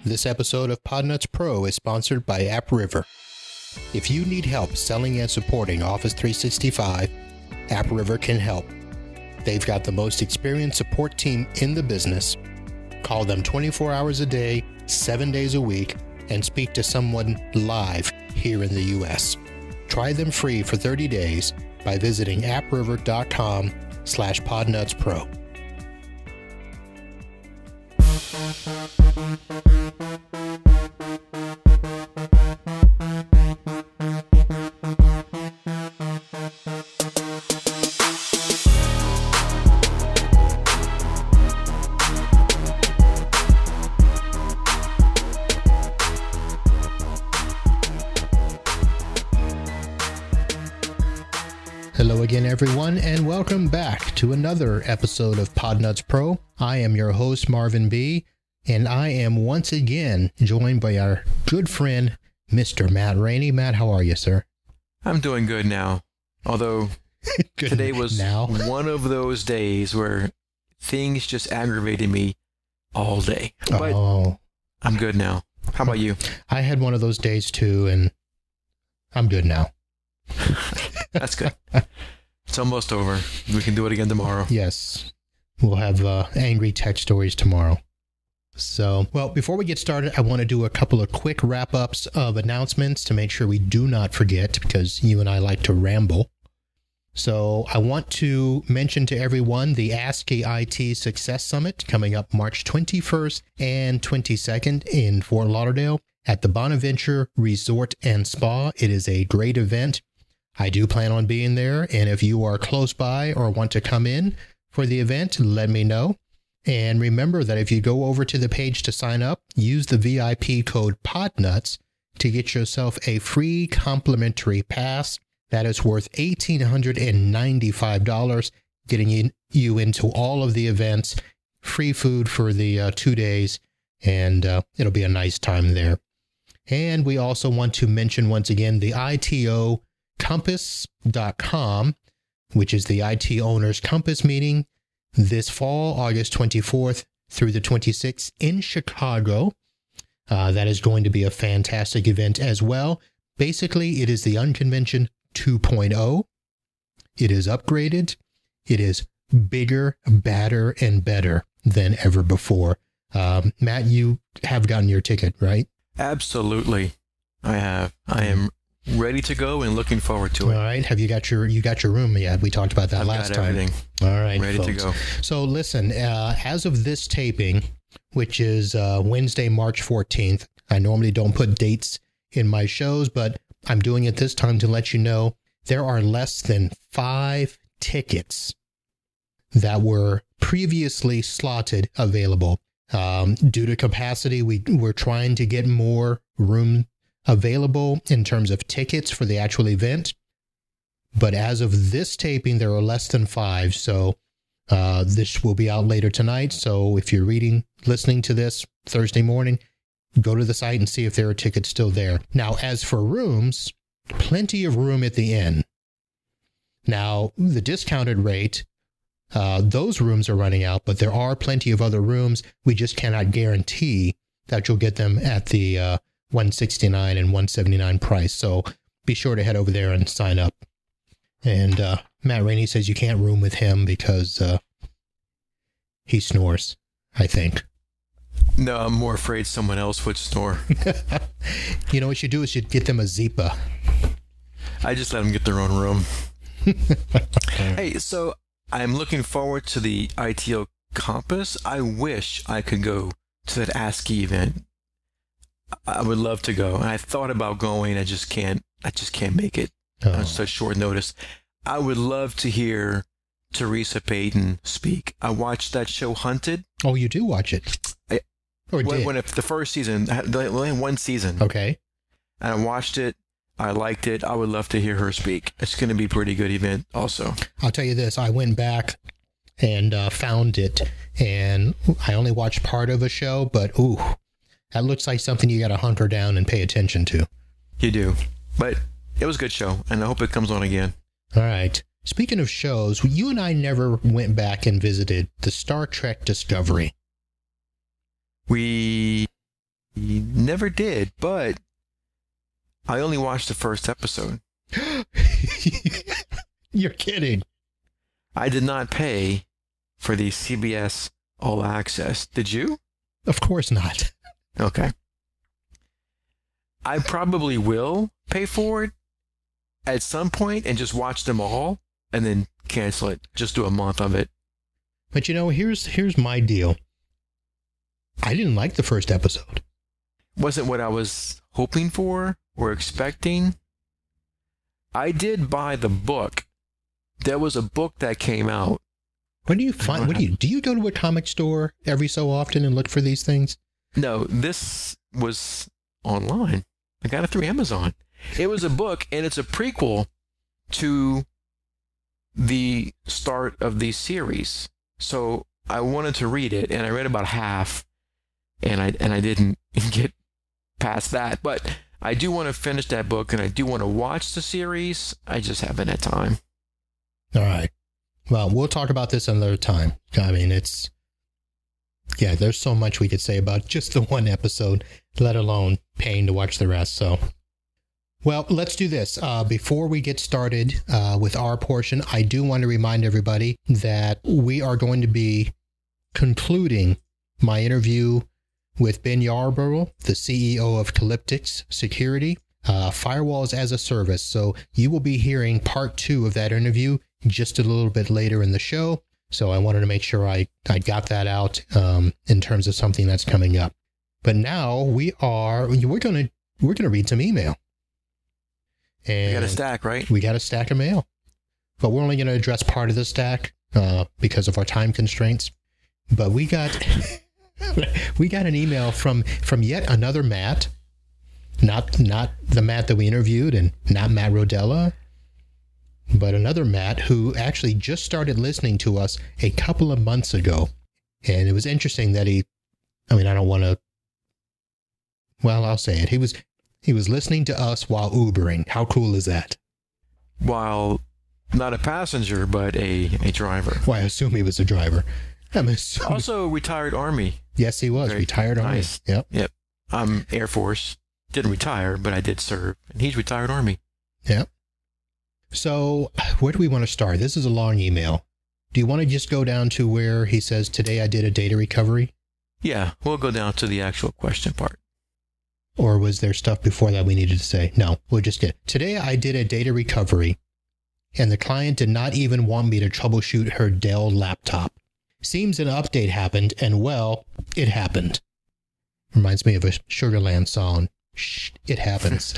This episode of Podnuts Pro is sponsored by AppRiver. If you need help selling and supporting Office 365, AppRiver can help. They've got the most experienced support team in the business. Call them 24 hours a day, 7 days a week, and speak to someone live here in the U.S. Try them free for 30 days by visiting appriver.com/podnutspro. Hello again, everyone, and welcome back to another episode of Podnuts Pro. I am your host, Marvin B., and I am once again joined by our good friend, Mr. Matt Rainey. Matt, how are you, sir? I'm doing good now, although today was one of those days where things just aggravated me all day. But I'm good now. How about you? I had one of those days too, and I'm good now. That's good. It's almost over. We can do it again tomorrow. Yes. We'll have angry tech stories tomorrow. So, well, before we get started, I want to do a couple of quick wrap-ups of announcements to make sure we do not forget, because you and I like to ramble. So I want to mention to everyone the ASCII IT Success Summit coming up March 21st and 22nd in Fort Lauderdale at the Bonaventure Resort and Spa. It is a great event. I do plan on being there, and if you are close by or want to come in for the event, let me know. And remember that if you go over to the page to sign up, use the VIP code PODNUTS to get yourself a free complimentary pass that is worth $1,895, getting you into all of the events, free food for the 2 days, and it'll be a nice time there. And we also want to mention once again the ITO Compass.com, which is the IT Owners Compass meeting this fall, August 24th through the 26th in Chicago. That is going to be a fantastic event as well. Basically, it is the Unconvention 2.0. It is upgraded. It is bigger, badder, and better than ever before. Matt, you have gotten your ticket, right? Absolutely. I have. I am ready to go and looking forward to it. All right. Have you got your room yet? We talked about that last time. Everything. All right. Ready folks. to go. So listen, as of this taping, which is Wednesday, March 14th, I normally don't put dates in my shows, but I'm doing it this time to let you know there are less than 5 tickets that were previously slotted available. Due to capacity, we're trying to get more room available in terms of tickets for the actual event. But as of this taping, there are less than 5. So this will be out later tonight. So if you're listening to this Thursday morning, go to the site and see if there are tickets still there. Now, as for rooms, plenty of room at the inn. Now, the discounted rate, those rooms are running out, but there are plenty of other rooms. We just cannot guarantee that you'll get them at the $169 and $179 price. So be sure to head over there and sign up. And Matt Rainey says you can't room with him because he snores, I think. No, I'm more afraid someone else would snore. You know what you do is you get them a Zipa. I just let them get their own room. Hey, so I'm looking forward to the ITO Compass. I wish I could go to that ASCII event. I would love to go. And I thought about going. I just can't make it on such short notice. I would love to hear Teresa Payton speak. I watched that show Hunted. Oh, you do watch it? When the first season, only one season. Okay. And I watched it. I liked it. I would love to hear her speak. It's going to be a pretty good event also. I'll tell you this. I went back and found it, and I only watched part of a show, but ooh, that looks like something you got to hunker down and pay attention to. You do. But it was a good show, and I hope it comes on again. All right. Speaking of shows, you and I never went back and visited the Star Trek Discovery. We never did, but I only watched the first episode. You're kidding. I did not pay for the CBS All Access. Did you? Of course not. Okay. I probably will pay for it at some point and just watch them all and then cancel it. Just do a month of it. But here's my deal. I didn't like the first episode. Wasn't what I was hoping for or expecting. I did buy the book. There was a book that came out. When do you find? Do you go to a comic store every so often and look for these things? No, this was online. I got it through Amazon. It was a book, and it's a prequel to the start of the series. So I wanted to read it, and I read about half, and I didn't get past that. But I do want to finish that book, and I do want to watch the series. I just haven't had time. All right. Well, we'll talk about this another time. I mean, there's so much we could say about just the one episode, let alone paying to watch the rest. So, well, let's do this. Before we get started with our portion, I do want to remind everybody that we are going to be concluding my interview with Ben Yarborough, the CEO of Calyptix Security, Firewalls as a Service. So you will be hearing part 2 of that interview just a little bit later in the show. So I wanted to make sure I got that out in terms of something that's coming up. But now we're gonna read some email. And we got a stack, right? We got a stack of mail, but we're only going to address part of the stack because of our time constraints. But we got an email from yet another Matt, not the Matt that we interviewed, and not Matt Rodella, but another Matt who actually just started listening to us a couple of months ago. And it was interesting that I'll say it. He was listening to us while Ubering. How cool is that? While not a passenger, but a driver. Well, I assume he was a driver. Also retired Army. Yes, he was. Retired Army. Nice. Yep. I'm Air Force. Didn't retire, but I did serve. And he's retired Army. Yep. So where do we want to start? This is a long email. Do you want to just go down to where he says, today I did a data recovery? Yeah, we'll go down to the actual question part. Or was there stuff before that we needed to say? No, we'll just get it. Today I did a data recovery, and the client did not even want me to troubleshoot her Dell laptop. Seems an update happened, and well, it happened. Reminds me of a Sugarland song. Shh, it happens.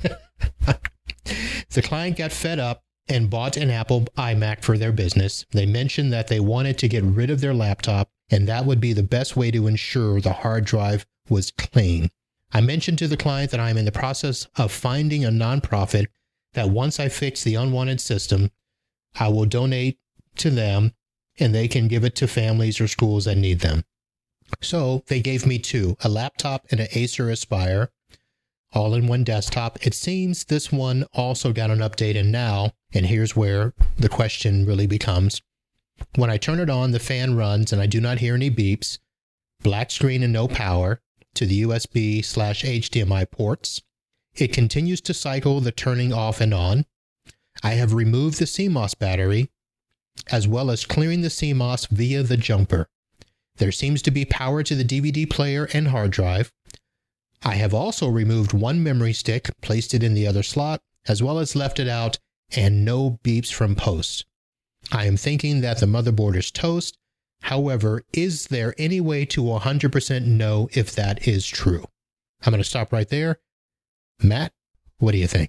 The client got fed up and bought an Apple iMac for their business. They mentioned that they wanted to get rid of their laptop, and that would be the best way to ensure the hard drive was clean. I mentioned to the client that I am in the process of finding a nonprofit that once I fix the unwanted system, I will donate to them and they can give it to families or schools that need them. So they gave me 2, a laptop and an Acer Aspire, all in one desktop. It seems this one also got an update, and now, and here's where the question really becomes, when I turn it on, the fan runs and I do not hear any beeps, black screen and no power to the USB/HDMI ports. It continues to cycle the turning off and on. I have removed the CMOS battery, as well as clearing the CMOS via the jumper. There seems to be power to the DVD player and hard drive. I have also removed one memory stick, placed it in the other slot, as well as left it out, and no beeps from post. I am thinking that the motherboard is toast. However, is there any way to 100% know if that is true? I'm going to stop right there. Matt, what do you think?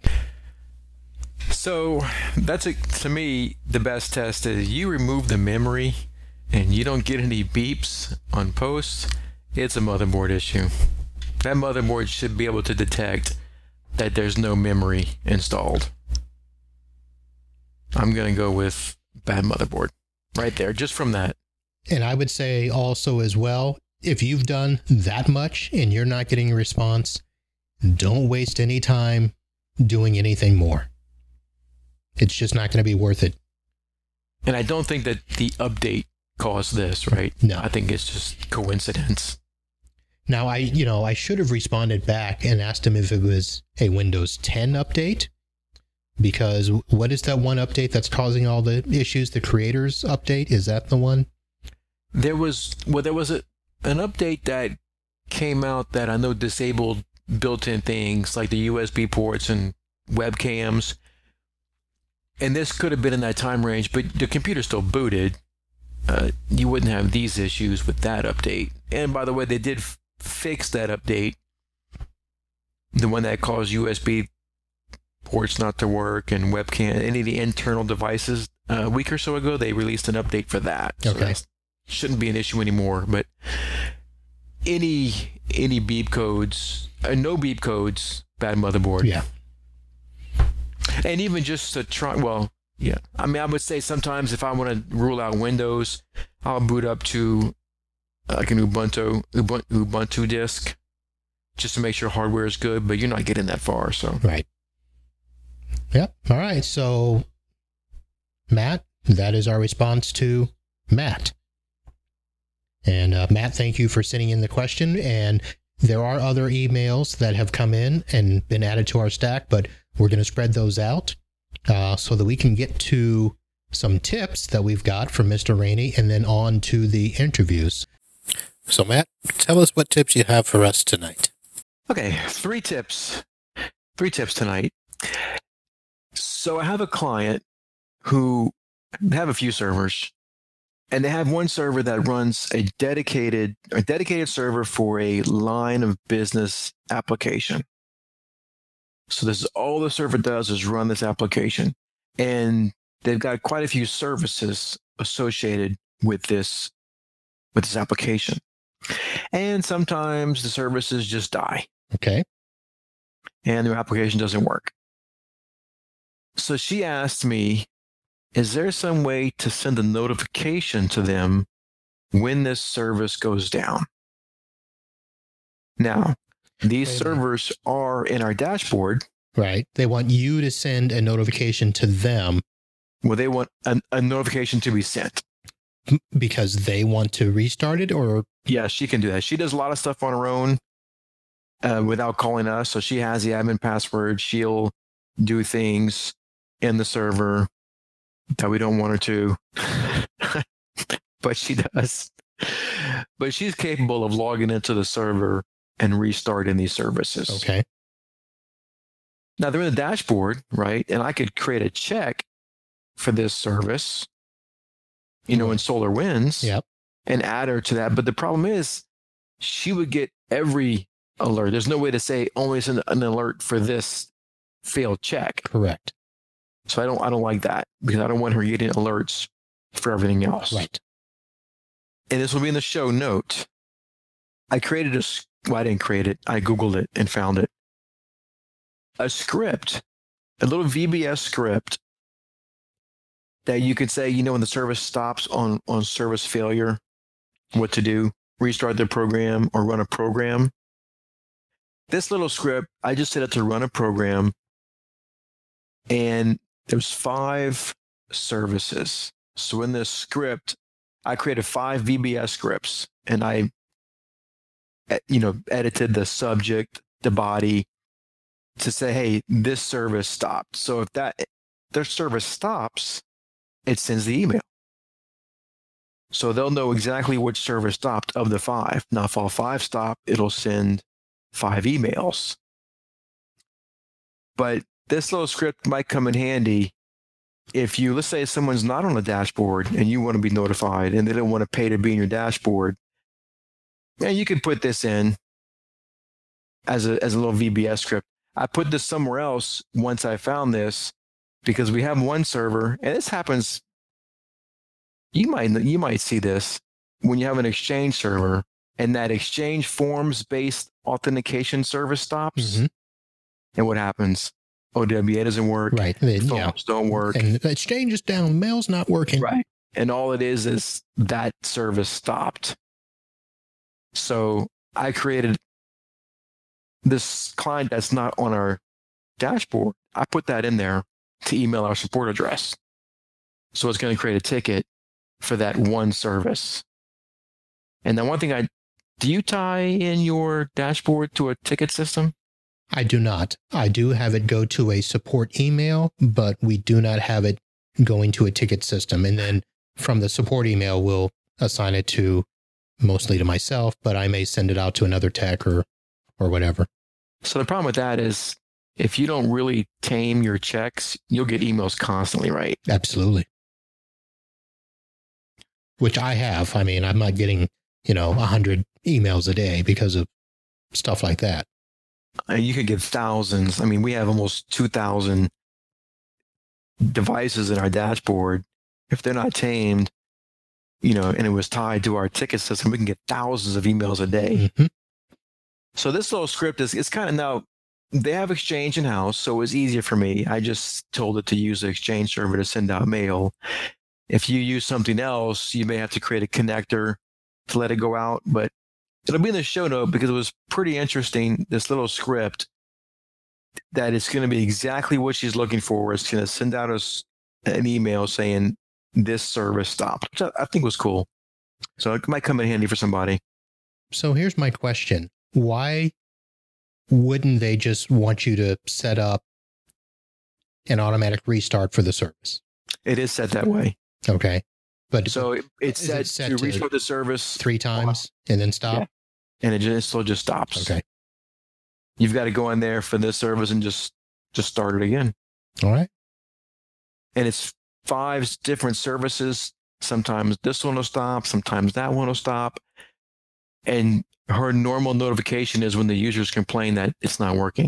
So to me, the best test is you remove the memory and you don't get any beeps on post. It's a motherboard issue. That motherboard should be able to detect that there's no memory installed. I'm going to go with bad motherboard right there, just from that. And I would say also as well, if you've done that much and you're not getting a response, don't waste any time doing anything more. It's just not going to be worth it. And I don't think that the update caused this, right? No. I think it's just coincidence. Now, I should have responded back and asked him if it was a Windows 10 update, because what is that one update that's causing all the issues? The creators update? Is that the one? There was an update that came out that I know disabled built-in things like the USB ports and webcams. And this could have been in that time range, but the computer's still booted. You wouldn't have these issues with that update. And by the way, they did fix that update, the one that caused USB ports not to work and webcam, any of the internal devices. A week or so ago, they released an update for that. So okay. That shouldn't be an issue anymore. But any beep codes, no beep codes, bad motherboard. Yeah. And even just to try, well, yeah. I mean, I would say sometimes if I want to rule out Windows, I'll boot up to like an Ubuntu disk just to make sure hardware is good, but you're not getting that far, so. Right. Yep. All right. So, Matt, that is our response to Matt. And Matt, thank you for sending in the question. And there are other emails that have come in and been added to our stack, but we're going to spread those out so that we can get to some tips that we've got from Mr. Rainey and then on to the interviews. So, Matt, tell us what tips you have for us tonight. Okay, three tips tonight. So I have a client who have a few servers, and they have one server that runs a dedicated server for a line of business application. So this is all the server does is run this application, and they've got quite a few services associated with this application. And sometimes the services just die. Okay. And their application doesn't work. So she asked me, is there some way to send a notification to them when this service goes down? Now, these servers are in our dashboard. Right. They want you to send a notification to them. Well, they want a notification to be sent. Because they want to restart it, or? Yeah, she can do that. She does a lot of stuff on her own without calling us. So she has the admin password. She'll do things in the server that we don't want her to, but she does. But she's capable of logging into the server and restarting these services. Okay. Now they're in the dashboard, right? And I could create a check for this service, in SolarWinds, yep, and add her to that. But the problem is she would get every alert. There's no way to say only send an alert for this failed check. Correct. So I don't like that because I don't want her getting alerts for everything else. Right. And this will be in the show note. I created I didn't create it. I Googled it and found it. A script, a little VBS script that you could say, when the service stops on service failure, what to do, restart the program or run a program. This little script, I just set it to run a program, and there's 5 services. So in this script, I created 5 VBS scripts, and I, edited the subject, the body, to say, hey, this service stopped. So if their service stops, it sends the email. So they'll know exactly which service stopped of the 5. Now, if all 5 stop, it'll send 5 emails. But this little script might come in handy if let's say someone's not on the dashboard and you want to be notified and they don't want to pay to be in your dashboard. Yeah, you can put this in as a little VBS script. I put this somewhere else once I found this, because we have one server, and this happens. You might see this when you have an Exchange server, and that Exchange forms-based authentication service stops. Mm-hmm. And what happens? OWA doesn't work. Right. Forms don't work. And the Exchange is down. Mail's not working. Right. And all it is that service stopped. So I created this client that's not on our dashboard. I put that in there to email our support address. So it's going to create a ticket for that one service. And then one thing Do you tie in your dashboard to a ticket system? I do not. I do have it go to a support email, but we do not have it going to a ticket system. And then from the support email, we'll assign it to mostly to myself, but I may send it out to another tech or whatever. So the problem with that is if you don't really tame your checks, you'll get emails constantly, right? Absolutely. Which I have. I mean, I'm not getting, 100 emails a day because of stuff like that. You could get thousands. I mean, we have almost 2,000 devices in our dashboard. If they're not tamed, and it was tied to our ticket system, we can get thousands of emails a day. Mm-hmm. So this little script it's kind of now, they have Exchange in-house, so it was easier for me. I just told it to use the Exchange server to send out mail. If you use something else, you may have to create a connector to let it go out, but it'll be in the show note because it was pretty interesting, this little script, that it's going to be exactly what she's looking for. It's going to send out an email saying this service stopped, which I think was cool. So it might come in handy for somebody. So here's my question. Why wouldn't they just want you to set up an automatic restart for the service? It is set that way. Okay. But so it's set to restart the service 3 times and then stop? Yeah. And it still just stops. Okay. You've got to go in there for this service and just start it again. All right. And it's 5 different services. Sometimes this one will stop. Sometimes that one will stop. And her normal notification is when the users complain that it's not working.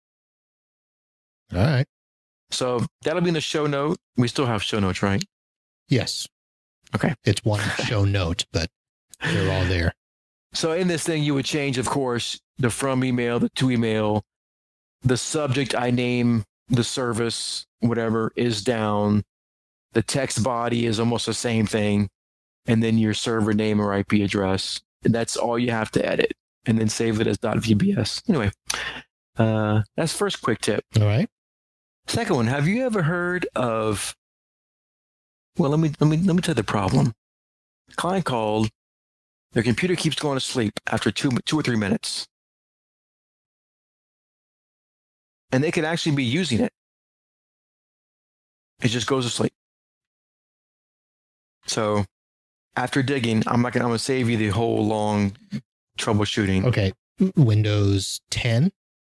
All right. So that'll be in the show note. We still have show notes, right? Yes. Okay. It's one show note, but they're all there. So in this thing, you would change, of course, the from email, the to email, the subject I name the service, whatever, is down. The text body is almost the same thing. And then your server name or IP address. And that's all you have to edit. And then save it as .vbs. Anyway, that's first quick tip. All right. Second one, have you ever heard of, well, let me tell you the problem. The client called, their computer keeps going to sleep after 2 or 3 minutes. And they could actually be using it. It just goes to sleep. So after digging, I'm going to save you the whole long troubleshooting. Okay. Windows 10?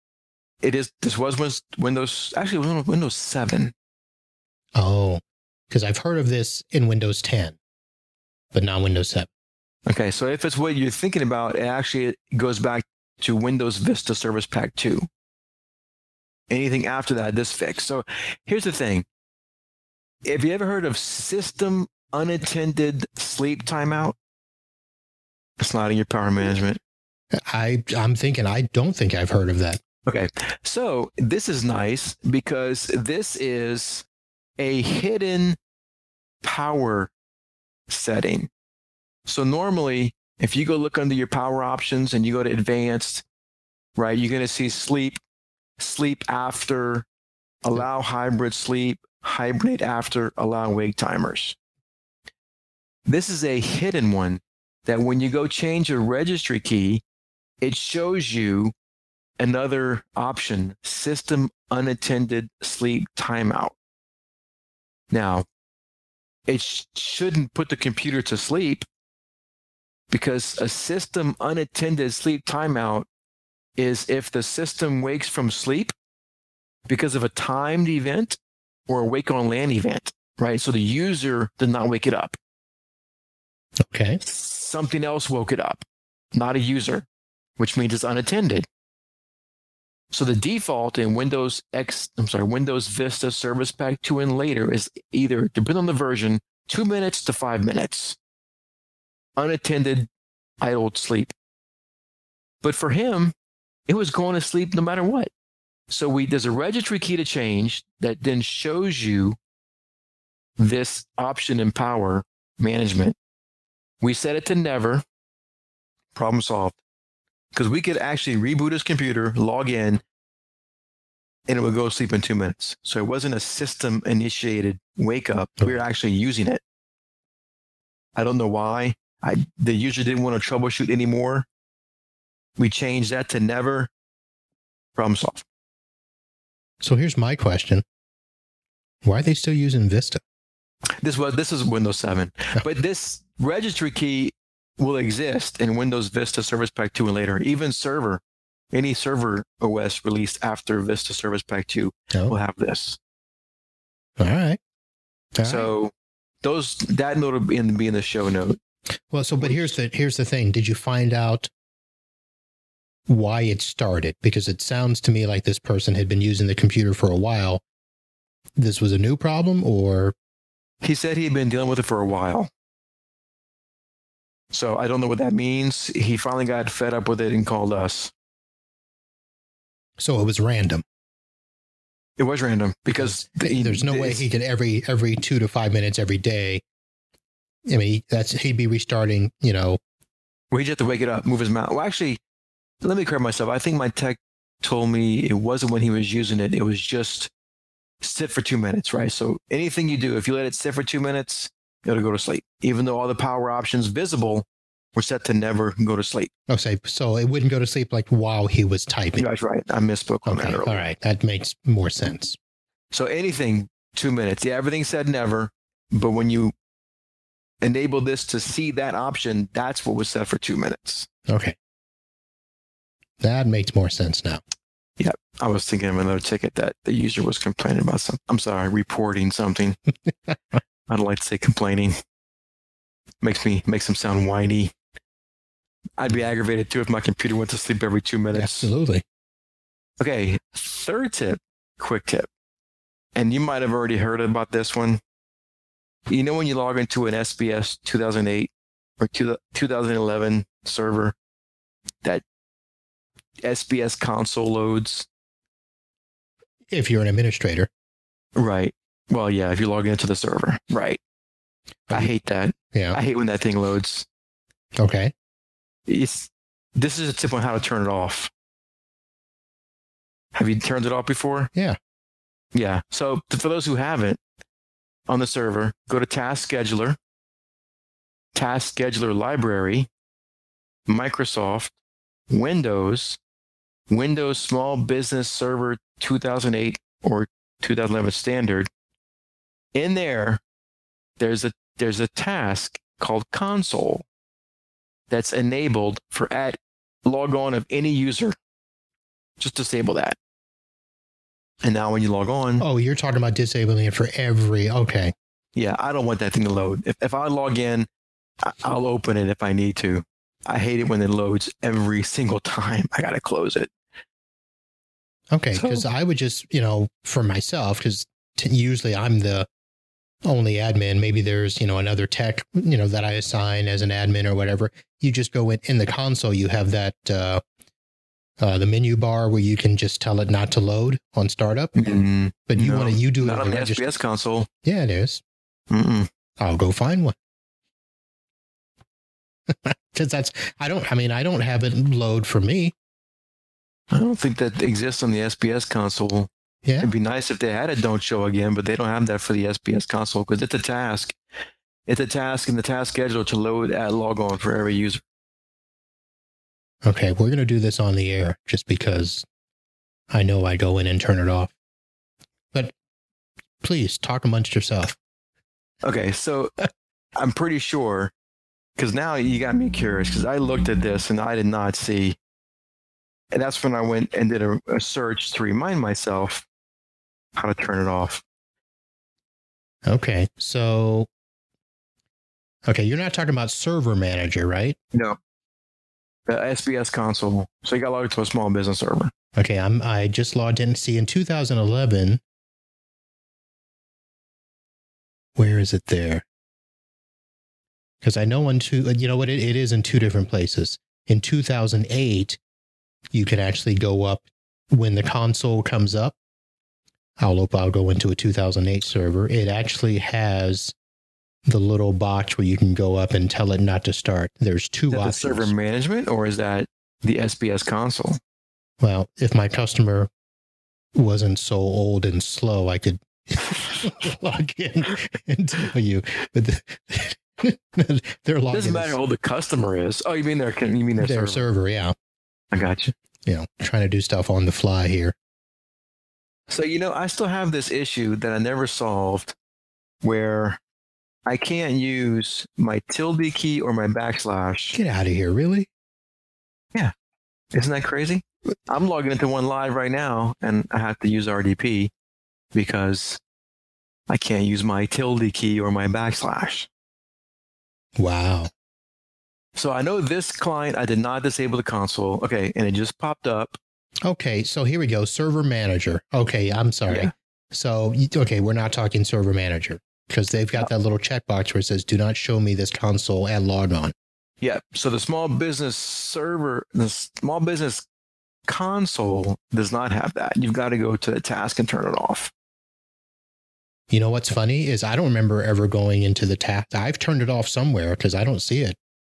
This was Windows, actually it was Windows 7. Oh, because I've heard of this in Windows 10, but not Windows 7. Okay, so if it's what you're thinking about, it goes back to Windows Vista Service Pack 2. Anything after that, this fix. So here's the thing. Have you ever heard of system unattended sleep timeout? It's not in your power management. I'm thinking, I don't think I've heard of that. Okay, so this is nice because this is a hidden power setting. So normally, if you go look under your power options and you go to advanced, right, you're going to see sleep after, allow hybrid sleep, hibernate after, allow wake timers. This is a hidden one that when you go change a registry key, it shows you another option, system unattended sleep timeout. Now, it shouldn't put the computer to sleep because a system unattended sleep timeout is if the system wakes from sleep because of a timed event or a wake on LAN event, right? So the user did not wake it up. Okay. Something else woke it up, not a user, which means it's unattended. So the default in Windows Vista Service Pack 2 and later is either, depending on the version, 2 minutes to 5 minutes. Unattended, idled sleep. But for him, it was going to sleep no matter what. So there's a registry key to change that then shows you this option in power management. We set it to never. Problem solved. Because we could actually reboot his computer, log in, and it would go to sleep in 2 minutes. So it wasn't a system-initiated wake-up. We were actually using it. I don't know why. The user didn't want to troubleshoot anymore. We change that to never. Problem solved. So here's my question. Why are they still using Vista? This is Windows 7. But this registry key will exist in Windows Vista Service Pack 2 and later. Even any server OS released after Vista Service Pack 2 will have this. All right. So that note will be in the show note. Well, but here's the thing. Did you find out why it started? Because it sounds to me like this person had been using the computer for a while. This was a new problem, or? He said he had been dealing with it for a while. So I don't know what that means. He finally got fed up with it and called us. So it was random. It was random because there's no way he could every 2 to 5 minutes every day. I mean, he'd be restarting, Well, he'd have to wake it up, move his mouse. Well, actually, let me correct myself. I think my tech told me it wasn't when he was using it. It was just sit for 2 minutes, right? So anything you do, if you let it sit for 2 minutes, it'll go to sleep. Even though all the power options visible were set to never go to sleep. Okay, so it wouldn't go to sleep like while he was typing. That's right. I misspoke on that earlier. All right, that makes more sense. So anything, 2 minutes. Yeah, everything said never, but when you enable this to see that option, that's what was set for 2 minutes. Okay. That makes more sense now. Yeah, I was thinking of another ticket that the user was complaining about something. I'm sorry, reporting something. I don't like to say complaining. Makes them sound whiny. I'd be aggravated too if my computer went to sleep every 2 minutes. Absolutely. Okay, third tip, quick tip. And you might have already heard about this one. You know when you log into an SBS 2008 or 2011 server, that SBS console loads? If you're an administrator. Right. Well, yeah, if you log into the server. Right. I hate that. Yeah. I hate when that thing loads. Okay. This is a tip on how to turn it off. Have you turned it off before? Yeah. Yeah. So for those who haven't, on the server, go to Task Scheduler Library, Microsoft, Windows Small Business Server 2008 or 2011 Standard. In there's a task called Console that's enabled for log on of any user. Just disable that. And now when you log on... Oh, you're talking about disabling it for okay. Yeah, I don't want that thing to load. If I log in, I'll open it if I need to. I hate it when it loads every single time. I got to close it. Okay, because I would just, for myself, because usually I'm the only admin. Maybe there's, another tech, that I assign as an admin or whatever. You just go in the console, you have that... the menu bar where you can just tell it not to load on startup. Mm-hmm. But you do not it on the SBS console. Yeah, it is. Mm-mm. I'll go find one. Because I don't have it load for me. I don't think that exists on the SBS console. Yeah. It'd be nice if they had it don't show again, but they don't have that for the SBS console because it's a task. It's a task in the task scheduler to log on for every user. Okay, we're going to do this on the air just because I know I go in and turn it off. But please talk amongst yourself. Okay, so I'm pretty sure, because now you got me curious, because I looked at this and I did not see. And that's when I went and did a search to remind myself how to turn it off. Okay, so... Okay, you're not talking about Server Manager, right? No. The SBS console. So you got logged into a small business server. Okay, I just logged in. See, in 2011, where is it there? Because I know it is in two different places. In 2008, you can actually go up when the console comes up. I'll go into a 2008 server. It actually has the little box where you can go up and tell it not to start. There's two options. Is that the server management or is that the SBS console? Well, if my customer wasn't so old and slow, I could log in and tell you. But they're logged in. It doesn't matter how old the customer is. Oh, you mean their server? Yeah. I got you. Trying to do stuff on the fly here. So, I still have this issue that I never solved where I can't use my tilde key or my backslash. Get out of here, really? Yeah. Isn't that crazy? I'm logging into one live right now and I have to use RDP because I can't use my tilde key or my backslash. Wow. So I know this client, I did not disable the console. Okay. And it just popped up. Okay. So here we go. Server manager. Okay. I'm sorry. Yeah. So, okay. We're not talking server manager because they've got that little checkbox where it says, do not show me this console at log on. Yeah. So the small business console does not have that. You've got to go to the task and turn it off. You know what's funny is I don't remember ever going into the task. I've turned it off somewhere because I don't see it.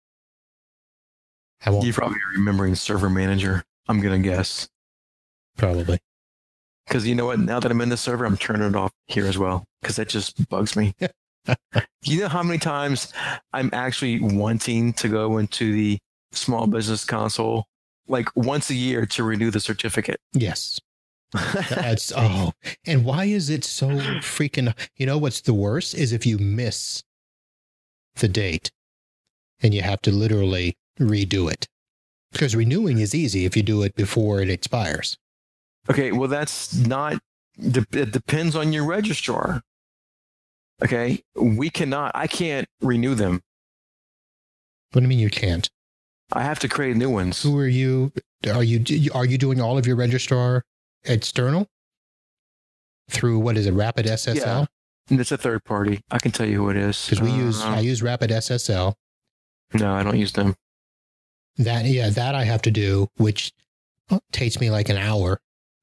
You're probably remembering server manager, I'm going to guess. Probably. Because you know what? Now that I'm in the server, I'm turning it off here as well because that just bugs me. You know how many times I'm actually wanting to go into the small business console like once a year to renew the certificate? Yes. And why is it so freaking, what's the worst is if you miss the date and you have to literally redo it, because renewing is easy if you do it before it expires. Okay. Well, it depends on your registrar. Okay. I can't renew them. What do you mean you can't? I have to create new ones. Who are you? Are you doing all of your registrar external through what is it, Rapid SSL? Yeah, and it's a third party. I can tell you who it is because I use Rapid SSL. No, I don't use them. That I have to do, which takes me like an hour.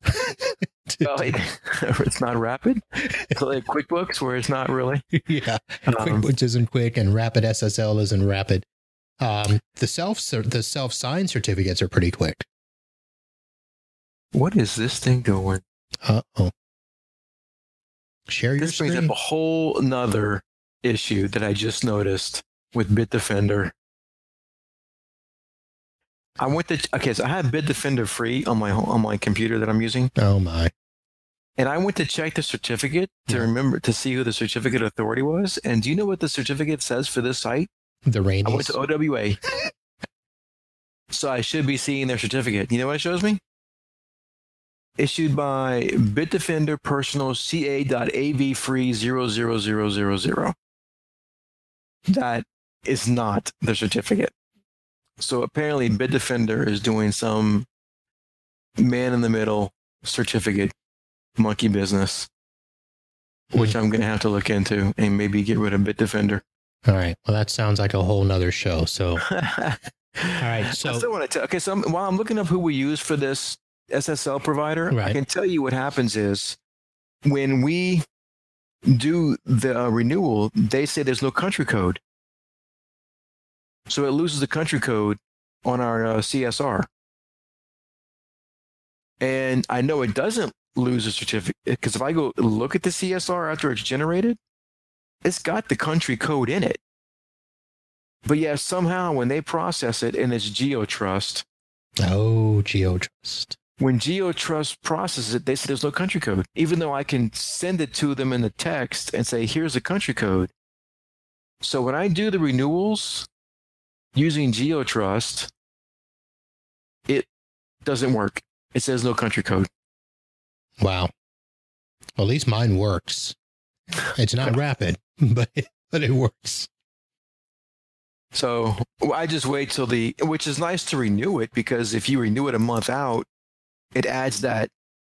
It's not Rapid. It's like QuickBooks, where it's not really. Yeah, QuickBooks isn't quick, and Rapid SSL isn't rapid. The self-signed certificates are pretty quick. What is this thing doing? Uh-oh. Share your This brings up a whole nother issue that I just noticed with Bitdefender. So I have Bitdefender free on my computer that I'm using. Oh my. And I went to check the certificate to see who the certificate authority was. And do you know what the certificate says for this site? The Rainies. I went to OWA. So I should be seeing their certificate. You know what it shows me? Issued by Bitdefender Personal CA.AV Free 00000. That is not the certificate. So apparently Bitdefender is doing some man in the middle certificate monkey business, which I'm going to have to look into and maybe get rid of Bitdefender. All right. Well, that sounds like a whole nother show. So, all right. So I still want to tell. Okay. So while I'm looking up who we use for this SSL provider, right. I can tell you what happens is when we do the renewal, they say there's no country code. So it loses the country code on our CSR. And I know it doesn't lose a certificate because if I go look at the CSR after it's generated, it's got the country code in it. But yeah, somehow when they process it and it's GeoTrust. Oh, GeoTrust. When GeoTrust processes it, they say there's no country code, even though I can send it to them in the text and say, here's the country code. So when I do the renewals using GeoTrust, it doesn't work. It says no country code. Wow. Well, at least mine works. It's not rapid, but it works. So I just wait till which is nice to renew it, because if you renew it a month out, it adds that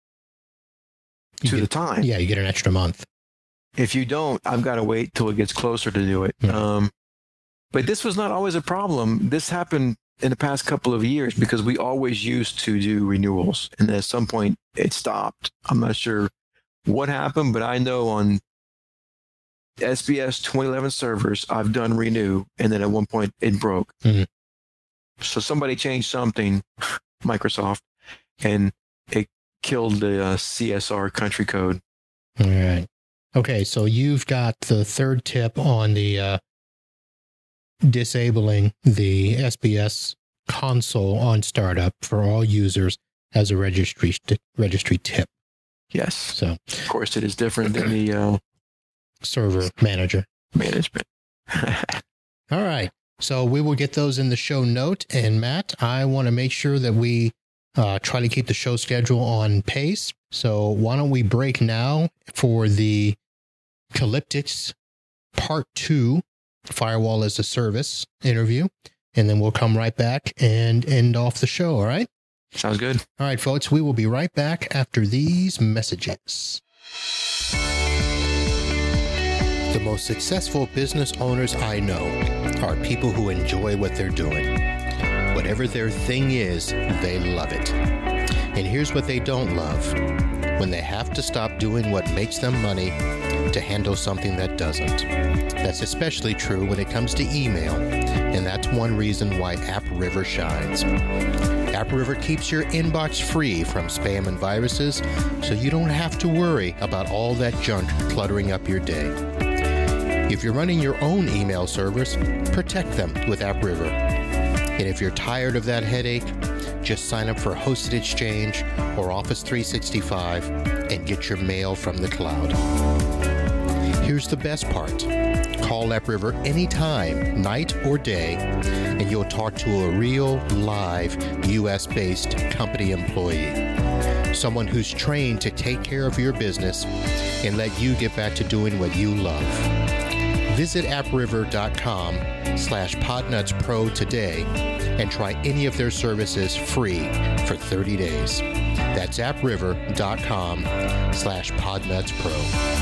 to the time. Yeah, you get an extra month. If you don't, I've got to wait till it gets closer to do it. Mm-hmm. But this was not always a problem. This happened in the past couple of years because we always used to do renewals. And at some point it stopped. I'm not sure what happened, but I know on SBS 2011 servers, I've done renew. And then at one point it broke. Mm-hmm. So somebody changed something, Microsoft, and it killed the CSR country code. All right. Okay. So you've got the third tip on the disabling the SBS console on startup for all users as a registry tip. Yes. So, of course, it is different than the server manager management. All right. So we will get those in the show note. And Matt, I want to make sure that we try to keep the show schedule on pace. So why don't we break now for the Calyptix Part 2 Firewall as a Service interview, and then we'll come right back and end off the show. All right? Sounds good. All right, folks, we will be right back after these messages. The most successful business owners I know are people who enjoy what they're doing. Whatever their thing is, they love it. And here's what they don't love: when they have to stop doing what makes them money to handle something that doesn't. That's especially true when it comes to email, and that's one reason why AppRiver shines. AppRiver keeps your inbox free from spam and viruses, so you don't have to worry about all that junk cluttering up your day. If you're running your own email servers, protect them with AppRiver. And if you're tired of that headache, just sign up for Hosted Exchange or Office 365 and get your mail from the cloud. Here's the best part. Call AppRiver anytime, night or day, and you'll talk to a real, live, US-based company employee. Someone who's trained to take care of your business and let you get back to doing what you love. Visit appriver.com/podnutspro today and try any of their services free for 30 days. That's appriver.com/podnutspro.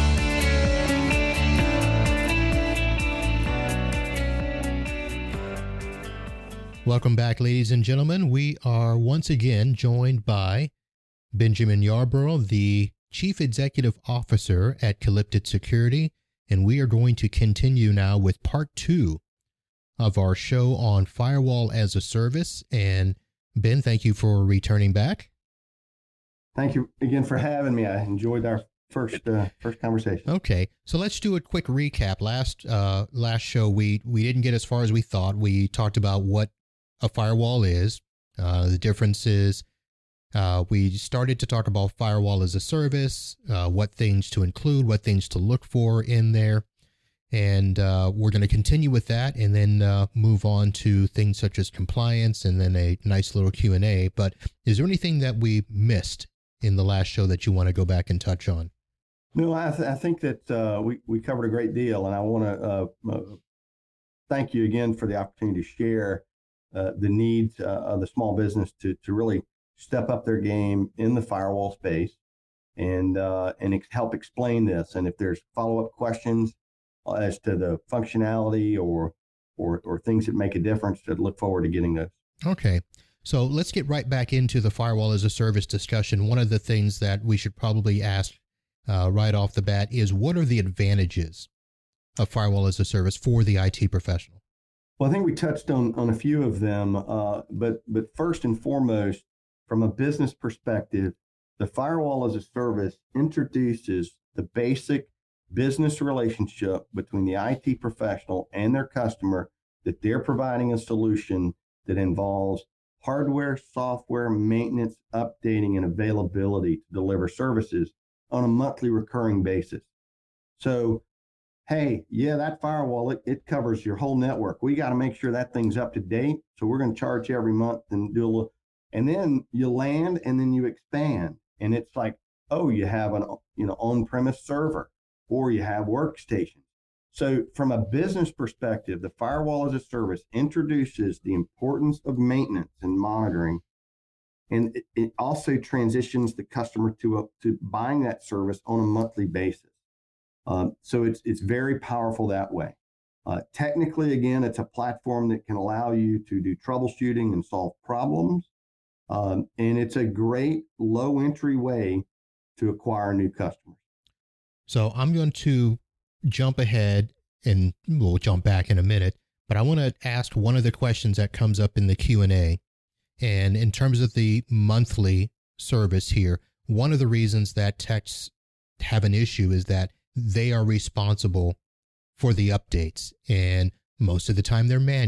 Welcome back, ladies and gentlemen. We are once again joined by Benjamin Yarborough, the Chief Executive Officer at Calyptix Security, and we are going to continue now with part 2 of our show on Firewall as a Service. And Ben, thank you for returning back. Thank you again for having me. I enjoyed our first conversation. Okay, so let's do a quick recap. Last show, we didn't get as far as we thought. We talked about what a firewall is, the differences. We started to talk about Firewall as a Service, what things to include, what things to look for in there. And we're going to continue with that and then move on to things such as compliance and then a nice little Q&A. But is there anything that we missed in the last show that you want to go back and touch on? No, I think that we covered a great deal, and I want to thank you again for the opportunity to share the needs of the small business to really step up their game in the firewall space and help explain this. And if there's follow-up questions as to the functionality or things that make a difference, I'd look forward to getting those. Okay. So let's get right back into the Firewall as a Service discussion. One of the things that we should probably ask right off the bat is, what are the advantages of Firewall as a Service for the IT professional? Well, I think we touched on a few of them, but first and foremost, from a business perspective, the Firewall as a Service introduces the basic business relationship between the IT professional and their customer, that they're providing a solution that involves hardware, software, maintenance, updating, and availability to deliver services on a monthly recurring basis. So, hey, yeah, that firewall, it covers your whole network. We got to make sure that thing's up to date. So we're going to charge you every month and do a little, and then you land and then you expand. And it's like, oh, you have an on-premise server or you have workstations. So from a business perspective, the Firewall as a Service introduces the importance of maintenance and monitoring. And it also transitions the customer to buying that service on a monthly basis. So it's very powerful that way. Technically, again, it's a platform that can allow you to do troubleshooting and solve problems. And it's a great low entry way to acquire new customers. So I'm going to jump ahead and we'll jump back in a minute, but I want to ask one of the questions that comes up in the Q&A. And in terms of the monthly service here, one of the reasons that techs have an issue is that they are responsible for the updates, and most of the time they're manual.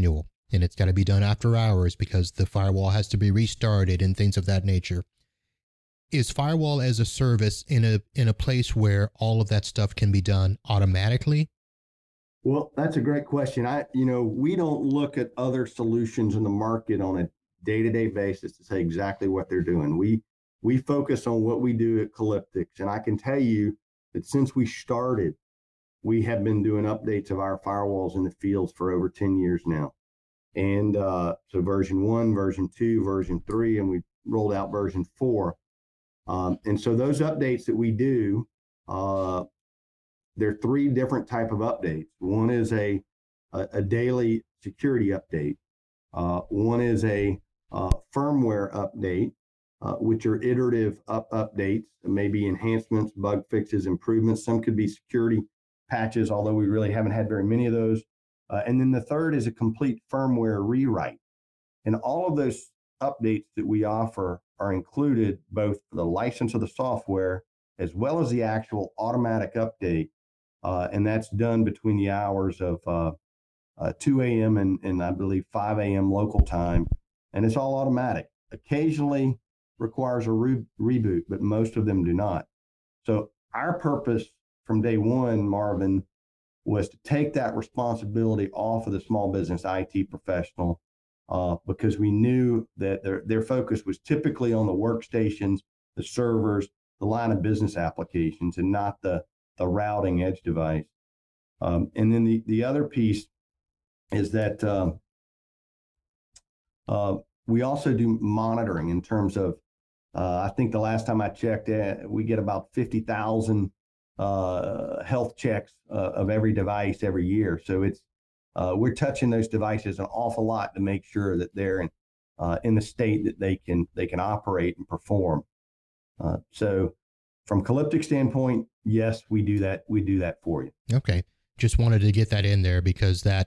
and it's got to be done after hours because the firewall has to be restarted and things of that nature. Is firewall as a service in a place where all of that stuff can be done automatically? Well, that's a great question. We don't look at other solutions in the market on a day-to-day basis to say exactly what they're doing. We focus on what we do at Calyptix, and I can tell you that since we started, we have been doing updates of our firewalls in the fields for over 10 years now. And so version 1, version 2, version 3, and we rolled out version 4. And so those updates that we do, there are 3 different type of updates. One is a daily security update. One is a firmware update, which are iterative updates, maybe enhancements, bug fixes, improvements. Some could be security patches, although we really haven't had very many of those. And then the third is a complete firmware rewrite. And all of those updates that we offer are included both for the license of the software as well as the actual automatic update. And that's done between the hours of 2 a.m. and I believe 5 a.m. local time. And it's all automatic. Occasionally requires a reboot, but most of them do not. So our purpose from day one, Marvin, was to take that responsibility off of the small business IT professional because we knew that their focus was typically on the workstations, the servers, the line of business applications, and not the routing edge device. And then the other piece is that we also do monitoring in terms of, I think the last time I checked, we get about 50,000 health checks of every device every year. So it's we're touching those devices an awful lot to make sure that they're in the state that they can operate and perform. So from Calyptix standpoint, yes, we do that. We do that for you. Okay. Just wanted to get that in there because that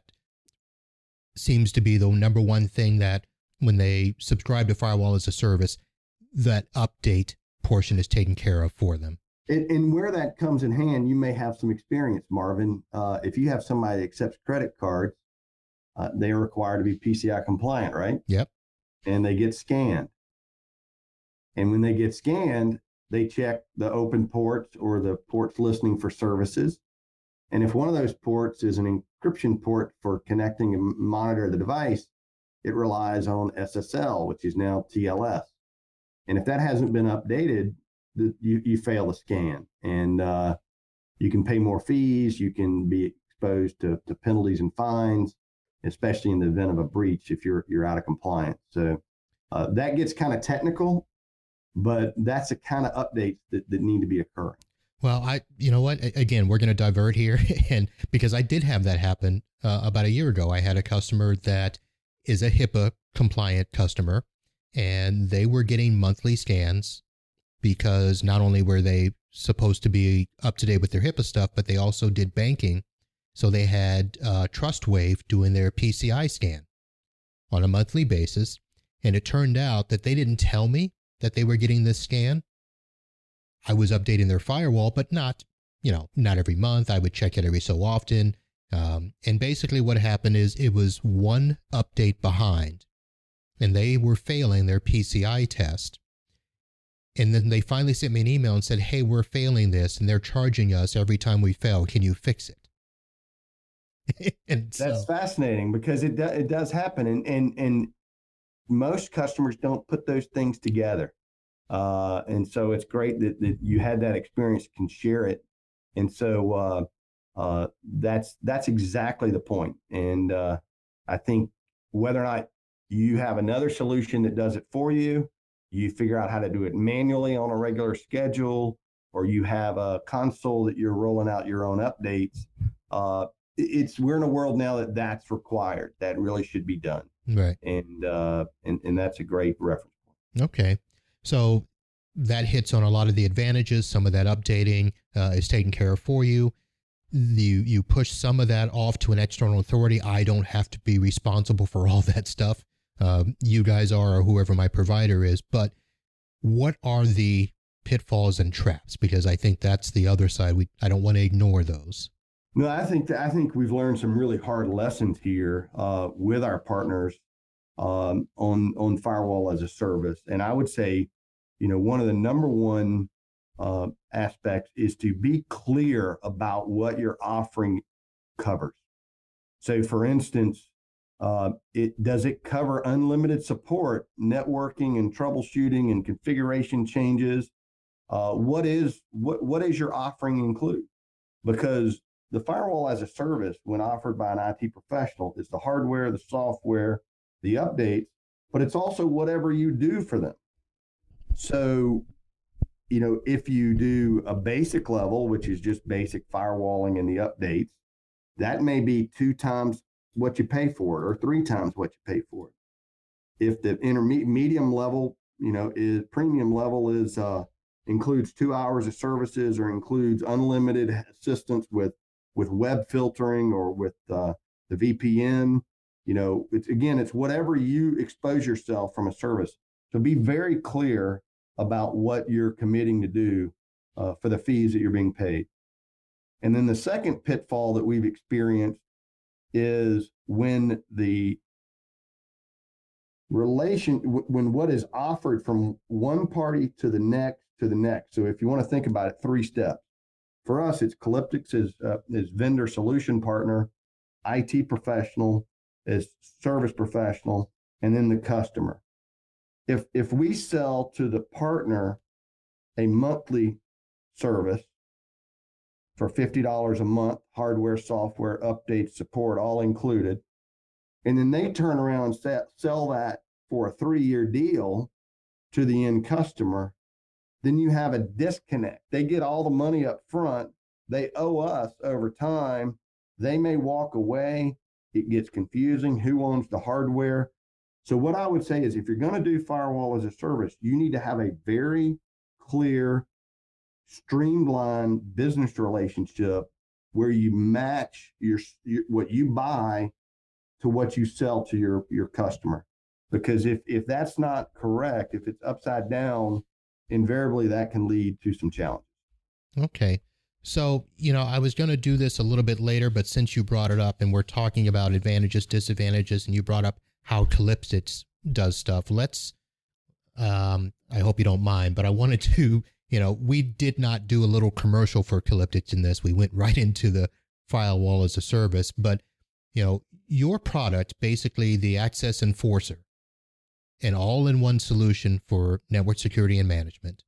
seems to be the number one thing that when they subscribe to Firewall as a Service, that update portion is taken care of for them. And where that comes in hand, you may have some experience, Marvin. If you have somebody that accepts credit cards, they are required to be PCI compliant, right? Yep. And they get scanned. And when they get scanned, they check the open ports or the ports listening for services. And if one of those ports is an encryption port for connecting and monitor the device, it relies on SSL, which is now TLS. And if that hasn't been updated, you fail the scan, and you can pay more fees. You can be exposed to penalties and fines, especially in the event of a breach if you're out of compliance. So that gets kind of technical, but that's the kind of updates that need to be occurring. Well, you know what? Again, we're going to divert here, and because I did have that happen about a year ago. I had a customer that is a HIPAA compliant customer, and they were getting monthly scans because not only were they supposed to be up to date with their HIPAA stuff, but they also did banking. So they had TrustWave doing their PCI scan on a monthly basis. And it turned out that they didn't tell me that they were getting this scan. I was updating their firewall, but not every month. I would check it every so often. And basically what happened is it was one update behind, and they were failing their PCI test. And then they finally sent me an email and said, hey, we're failing this, and they're charging us every time we fail. Can you fix it? And that's fascinating because it does happen. And most customers don't put those things together. And so it's great that you had that experience, can share it. And so that's exactly the point. And I think whether or not you have another solution that does it for you, you figure out how to do it manually on a regular schedule, or you have a console that you're rolling out your own updates. We're in a world now that's required. That really should be done. Right. And that's a great reference point. Okay. So that hits on a lot of the advantages. Some of that updating is taken care of for you. You push some of that off to an external authority. I don't have to be responsible for all that stuff. You guys are, or whoever my provider is. But what are the pitfalls and traps? Because I think that's the other side. I don't want to ignore those. No, I think we've learned some really hard lessons here with our partners on firewall as a service, and I would say, one of the number one aspects is to be clear about what your offering covers. So, for instance, does it cover unlimited support, networking and troubleshooting and configuration changes? What is your offering include? Because the firewall as a service, when offered by an IT professional, is the hardware, the software, the updates, but it's also whatever you do for them. So, if you do a basic level, which is just basic firewalling and the updates, that may be 2 times what you pay for it or 3 times what you pay for it. If the medium level, is premium level is includes 2 hours of services or includes unlimited assistance with web filtering or with the VPN, it's whatever you expose yourself from a service. So be very clear about what you're committing to do for the fees that you're being paid. And then the second pitfall that we've experienced is when when what is offered from one party to the next. So if you want to think about it, 3 steps. For us, it's Calyptix as vendor solution partner, IT professional as service professional, and then the customer. If we sell to the partner a monthly service for $50 a month, hardware, software, updates, support, all included, and then they turn around and sell that for a 3-year deal to the end customer, then you have a disconnect. They get all the money up front. They owe us over time. They may walk away. It gets confusing. Who owns the hardware? So what I would say is if you're going to do firewall as a service, you need to have a very clear, streamlined business relationship where you match your what you buy to what you sell to your customer. Because if that's not correct, if it's upside down, invariably that can lead to some challenges. Okay. So, I was going to do this a little bit later, but since you brought it up and we're talking about advantages, disadvantages, and you brought up how Calyptix does stuff, let's, I hope you don't mind, but I wanted to, we did not do a little commercial for Calyptix in this. We went right into the firewall as a service, but, your product, basically the Access Enforcer, an all-in-one solution for network security and management.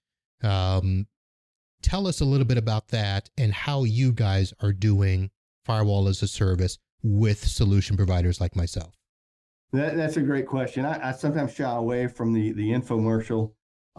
Tell us a little bit about that and how you guys are doing firewall as a service with solution providers like myself. That's a great question. I sometimes shy away from the infomercial,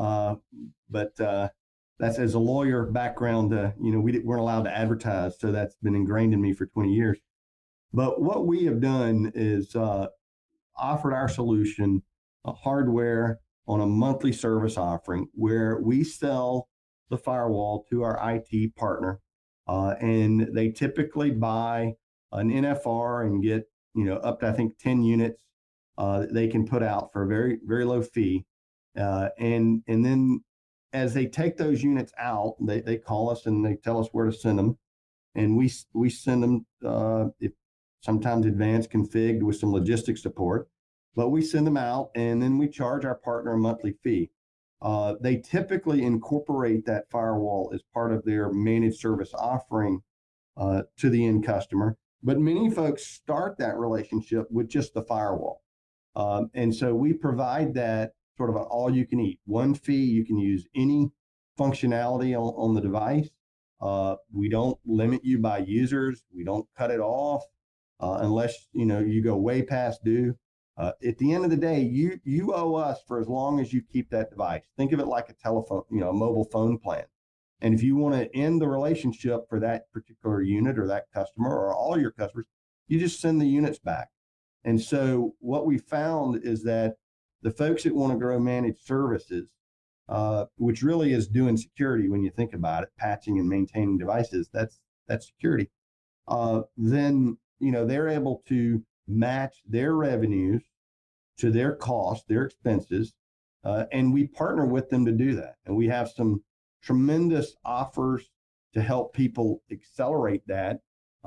but that's, as a lawyer background, we weren't allowed to advertise, so that's been ingrained in me for 20 years. But what we have done is offered our solution, hardware, on a monthly service offering where we sell the firewall to our IT partner, and they typically buy an NFR and get up to, I think, 10 units they can put out for a very, very low fee, and then as they take those units out, they call us and they tell us where to send them, and we send them if sometimes advanced configured with some logistics support, but we send them out and then we charge our partner a monthly fee. They typically incorporate that firewall as part of their managed service offering to the end customer. But many folks start that relationship with just the firewall. And so we provide that sort of an all-you-can-eat. One fee, you can use any functionality on the device. We don't limit you by users. We don't cut it off unless you go way past due. At the end of the day, you owe us for as long as you keep that device. Think of it like a telephone, a mobile phone plan. And if you want to end the relationship for that particular unit or that customer or all your customers, you just send the units back. And so what we found is that the folks that want to grow managed services, which really is doing security when you think about it, patching and maintaining devices, that's security. Then, they're able to match their revenues to their costs, their expenses, and we partner with them to do that. And we have some tremendous offers to help people accelerate that.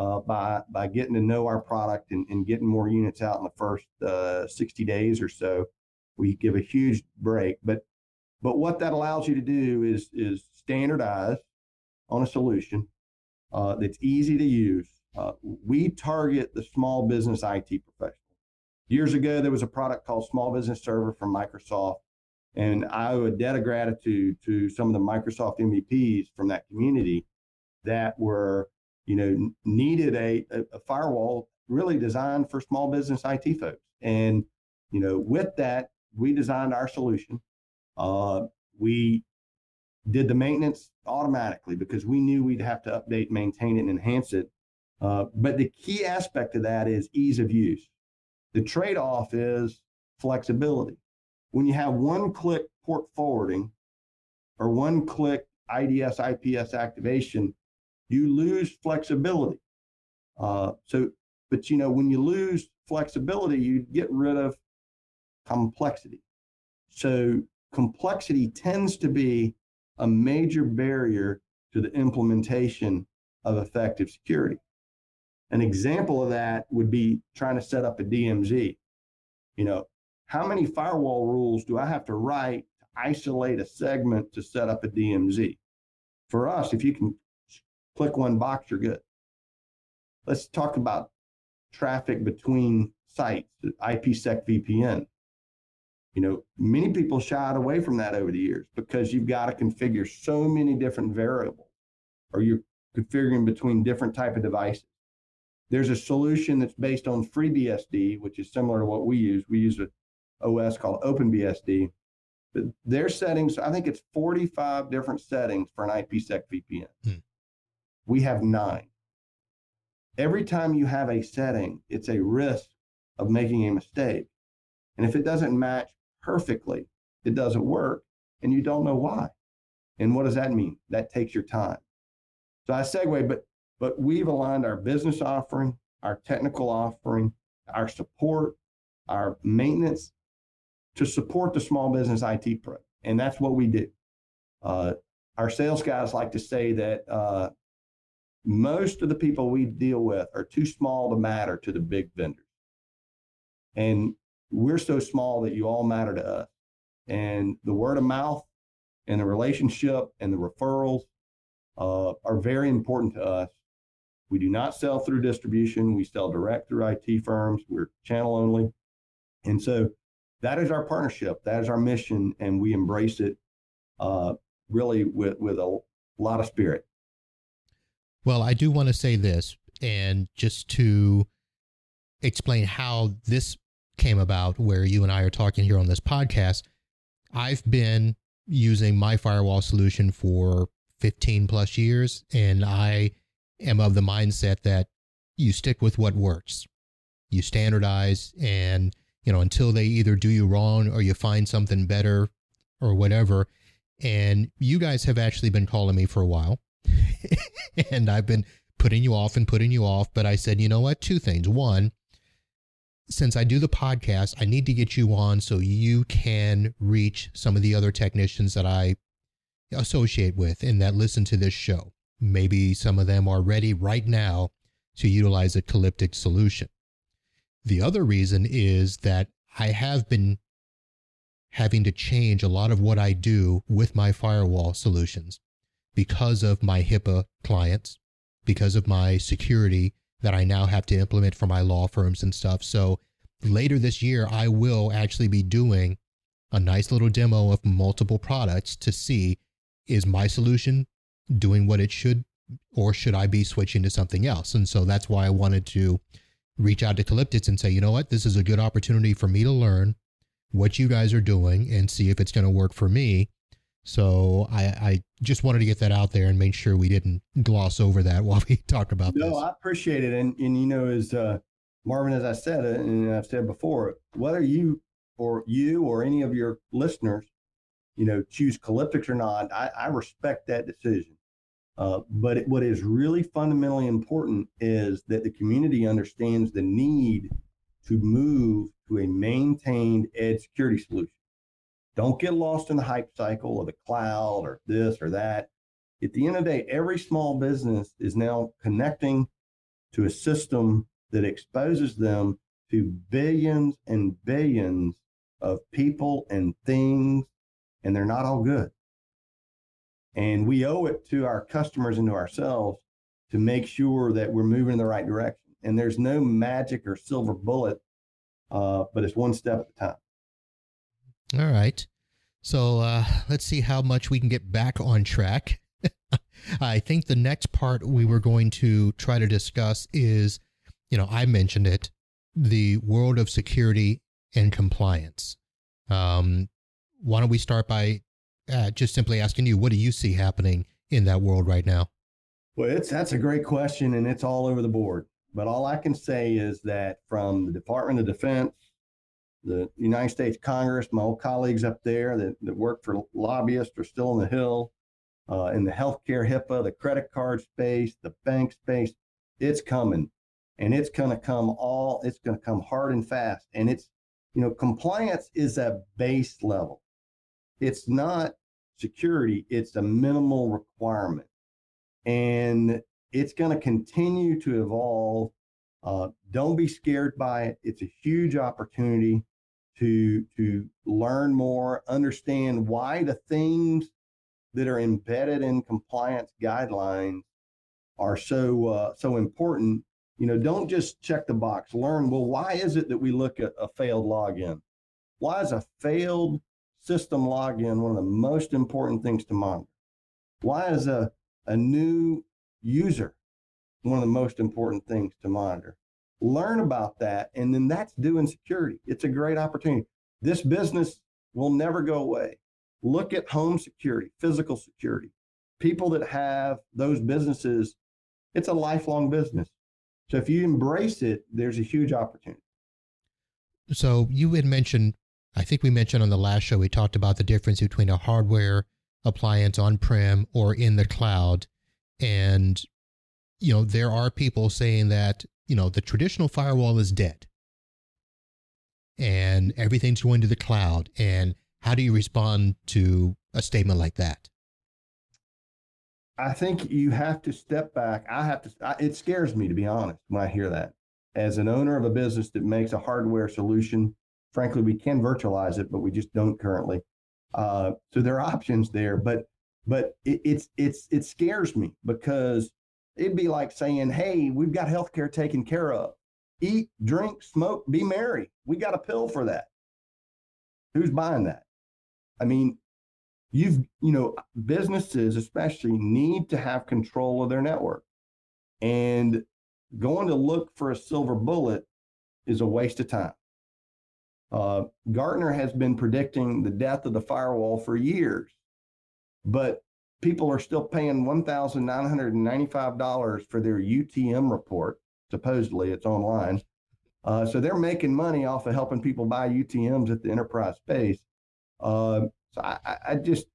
by getting to know our product and getting more units out in the first 60 days or so. We give a huge break, but what that allows you to do is standardize on a solution that's easy to use. We target the small business IT professional. Years ago, there was a product called Small Business Server from Microsoft, and I owe a debt of gratitude to some of the Microsoft MVPs from that community that were, needed a firewall really designed for small business IT folks. And, with that, we designed our solution. We did the maintenance automatically because we knew we'd have to update, maintain it, and enhance it. But the key aspect of that is ease of use. The trade-off is flexibility. When you have one-click port forwarding or one-click IDS, IPS activation, you lose flexibility. But when you lose flexibility, you get rid of complexity. So complexity tends to be a major barrier to the implementation of effective security. An example of that would be trying to set up a DMZ. How many firewall rules do I have to write to isolate a segment to set up a DMZ? For us, if you can click one box, you're good. Let's talk about traffic between sites, IPsec VPN. Many people shied away from that over the years because you've got to configure so many different variables, or you're configuring between different type of devices. There's a solution that's based on FreeBSD, which is similar to what we use. We use an OS called OpenBSD. But their settings, I think it's 45 different settings for an IPsec VPN. We have 9. Every time you have a setting, it's a risk of making a mistake. And if it doesn't match perfectly, it doesn't work, and you don't know why. And what does that mean? That takes your time. So I segue, but we've aligned our business offering, our technical offering, our support, our maintenance to support the small business IT pro. And that's what we do. Our sales guys like to say that most of the people we deal with are too small to matter to the big vendors. And we're so small that you all matter to us. And the word of mouth and the relationship and the referrals are very important to us. We do not sell through distribution. We sell direct through IT firms. We're channel only. And so that is our partnership. That is our mission. And we embrace it really with a lot of spirit. Well, I do want to say this, and just to explain how this came about, where you and I are talking here on this podcast, I've been using my firewall solution for 15 plus years, and I am of the mindset that you stick with what works. You standardize, and until they either do you wrong or you find something better or whatever. And you guys have actually been calling me for a while. And I've been putting you off, but I said, you know what? 2 things. One, since I do the podcast, I need to get you on so you can reach some of the other technicians that I associate with and that listen to this show. Maybe some of them are ready right now to utilize a Calyptic solution. The other reason is that I have been having to change a lot of what I do with my firewall solutions because of my HIPAA clients, because of my security that I now have to implement for my law firms and stuff. So later this year, I will actually be doing a nice little demo of multiple products to see, is my solution doing what it should, or should I be switching to something else? And so that's why I wanted to reach out to Calyptic and say, you know what, this is a good opportunity for me to learn what you guys are doing and see if it's going to work for me. So I just wanted to get that out there and make sure we didn't gloss over that while we talk about this. No, I appreciate it. And as Marvin, as I said, and I've said before, whether you or any of your listeners, choose Calyptic or not, I respect that decision. But what is really fundamentally important is that the community understands the need to move to a maintained edge security solution. Don't get lost in the hype cycle of the cloud or this or that. At the end of the day, every small business is now connecting to a system that exposes them to billions and billions of people and things, and they're not all good. And we owe it to our customers and to ourselves to make sure that we're moving in the right direction. And there's no magic or silver bullet, but it's one step at a time. All right. So let's see how much we can get back on track. I think the next part we were going to try to discuss is, I mentioned it, the world of security and compliance. Why don't we start by just simply asking you, what do you see happening in that world right now? Well, that's a great question, and it's all over the board. But all I can say is that from the Department of Defense, the United States Congress, my old colleagues up there that work for lobbyists are still on the Hill, in the healthcare HIPAA, the credit card space, the bank space, it's coming. And it's going to come hard and fast. And it's, compliance is a base level. It's not security, it's a minimal requirement. And it's going to continue to evolve. Don't be scared by it. It's a huge opportunity to learn more, understand why the things that are embedded in compliance guidelines are so important. Don't just check the box. Learn, well, why is it that we look at a failed login? Why is a failed system login one of the most important things to monitor? Why is a new user one of the most important things to monitor? Learn about that, and then that's doing security. It's a great opportunity. This business will never go away. Look at home security, physical security. People that have those businesses, it's a lifelong business. So if you embrace it, there's a huge opportunity. So you had mentioned, I think we mentioned on the last show, we talked about the difference between a hardware appliance on-prem or in the cloud. And, there are people saying that, the traditional firewall is dead and everything's going to the cloud. And how do you respond to a statement like that? I think you have to step back. It scares me, to be honest, when I hear that. As an owner of a business that makes a hardware solution, frankly, we can virtualize it, but we just don't currently. So there are options there, but it scares me because it'd be like saying, hey, we've got healthcare taken care of. Eat, drink, smoke, be merry. We got a pill for that. Who's buying that? I mean, businesses especially need to have control of their network. And going to look for a silver bullet is a waste of time. Gartner has been predicting the death of the firewall for years, but people are still paying $1,995 for their UTM report. Supposedly it's online. So they're making money off of helping people buy UTMs at the enterprise space. So I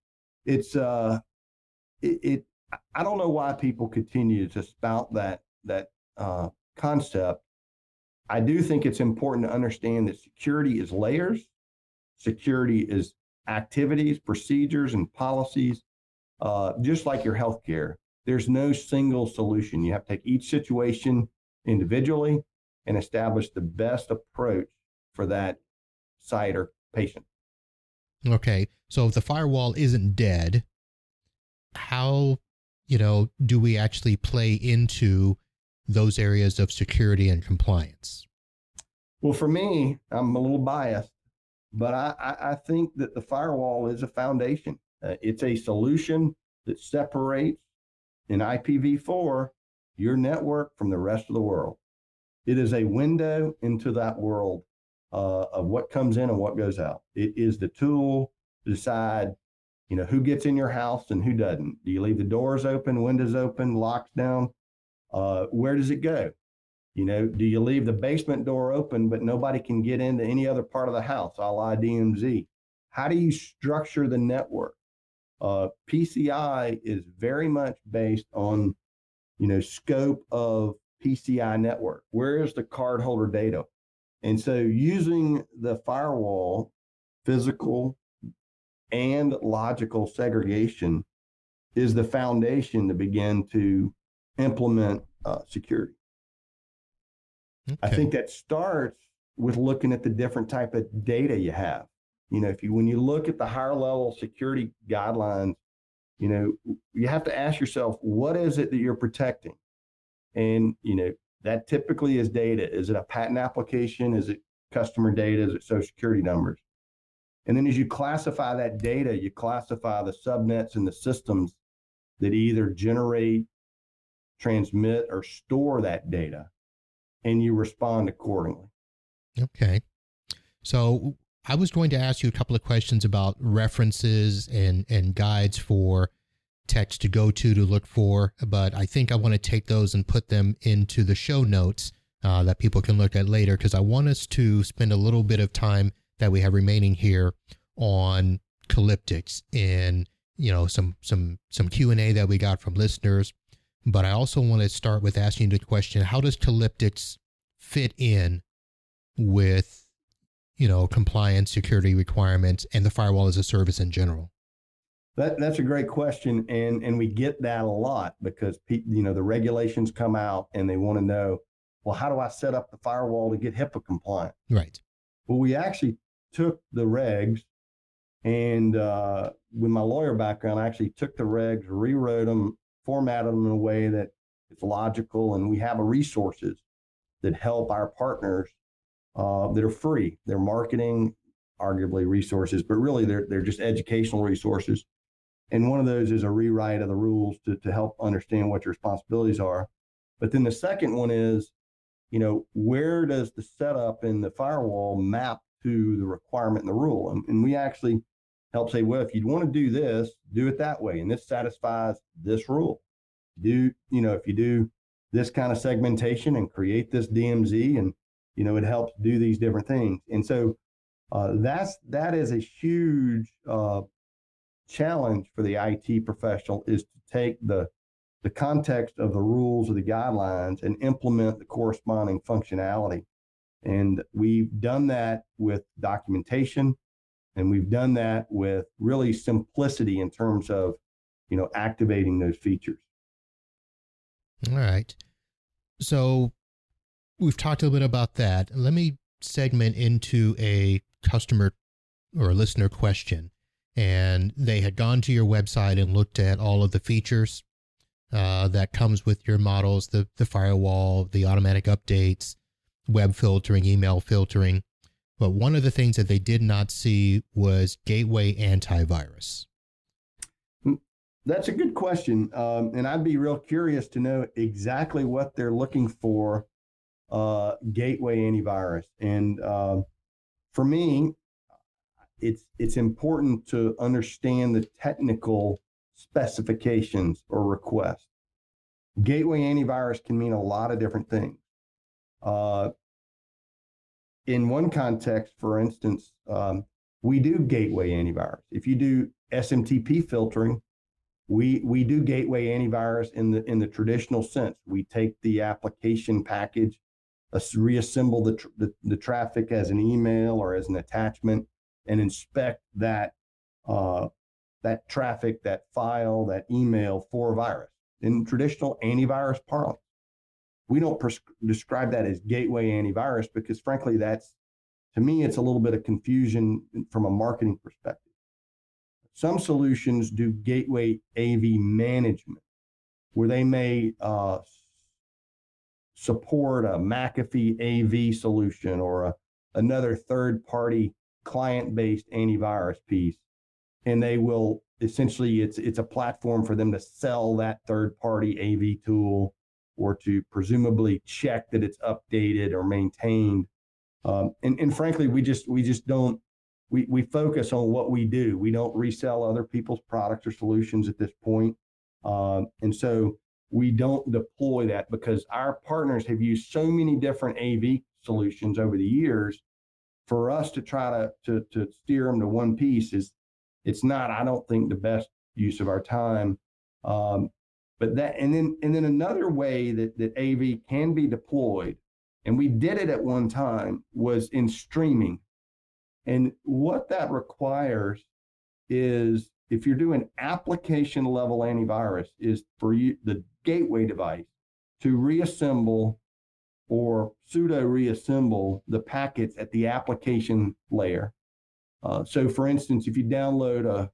don't know why people continue to spout that concept. I do think it's important to understand that security is layers. Security is activities, procedures, and policies. Just like your healthcare, there's no single solution. You have to take each situation individually and establish the best approach for that site or patient. Okay. So if the firewall isn't dead, how, do we actually play into those areas of security and compliance? Well, for me, I'm a little biased, but I think that the firewall is a foundation. It's a solution that separates in IPv4 your network from the rest of the world. It is a window into that world of what comes in and what goes out. It is the tool to decide, who gets in your house and who doesn't. Do you leave the doors open, windows open, locks down? Where does it go? Do you leave the basement door open, but nobody can get into any other part of the house, a la DMZ? How do you structure the network? PCI is very much based on, scope of PCI network. Where is the cardholder data? And so using the firewall, physical and logical segregation is the foundation to begin to implement security. Okay. I think that starts with looking at the different type of data you have. When you look at the higher level security guidelines, you have to ask yourself, what is it that you're protecting? And, that typically is data. Is it a patent application? Is it customer data? Is it social security numbers? And then as you classify that data, you classify the subnets and the systems that either generate, transmit, or store that data, and you respond accordingly. Okay. So I was going to ask you a couple of questions about references and guides for text to go to look for, but I think I want to take those and put them into the show notes that people can look at later, because I want us to spend a little bit of time that we have remaining here on Calyptix and, some Q&A that we got from listeners. But I also want to start with asking you the question, how does Calyptix fit in with, compliance, security requirements, and the firewall as a service in general? That's a great question, and we get that a lot because the regulations come out and they want to know, well, how do I set up the firewall to get HIPAA compliant? Right. Well, we actually took the regs, and with my lawyer background, I actually took the regs, rewrote them, formatted them in a way that it's logical, and we have resources that help our partners that are free. They're marketing, arguably resources, but really they're just educational resources. And one of those is a rewrite of the rules to help understand what your responsibilities are. But then the second one is, where does the setup in the firewall map to the requirement in the rule? And we actually help say, well, if you want to do this, do it that way. And this satisfies this rule. If you do this kind of segmentation and create this DMZ, and, it helps do these different things. And so that is a huge challenge for the IT professional, is to take the context of the rules or the guidelines and implement the corresponding functionality. And we've done that with documentation, and we've done that with really simplicity in terms of, activating those features. All right. So we've talked a little bit about that. Let me segment into a customer or a listener question. And they had gone to your website and looked at all of the features that comes with your models, the firewall, the automatic updates, web filtering, email filtering. But one of the things that they did not see was gateway antivirus. That's a good question. And I'd be real curious to know exactly what they're looking for, gateway antivirus. And for me, it's important to understand the technical specifications or requests. Gateway antivirus can mean a lot of different things. In one context, for instance, we do gateway antivirus. If you do SMTP filtering, we do gateway antivirus in the traditional sense. We take the application package, reassemble the traffic as an email or as an attachment, and inspect that traffic, that file, that email for a virus. In traditional antivirus parlance, we don't describe that as gateway antivirus because, frankly, to me, it's a little bit of confusion from a marketing perspective. Some solutions do gateway AV management, where they may support a McAfee AV solution or another third-party client-based antivirus piece, and they will essentially it's a platform for them to sell that third-party AV tool or to presumably check that it's updated or maintained. And frankly, we just don't. We focus on what we do. We don't resell other people's products or solutions at this point, and so we don't deploy that because our partners have used so many different AV solutions over the years. For us to try to steer them to one piece it's not, I don't think, the best use of our time. But that, and then another way that AV can be deployed, and we did it at one time, was in streaming. And what that requires is, if you're doing application level antivirus, is for you, the gateway device, to reassemble or pseudo reassemble the packets at the application layer. So for instance, if you download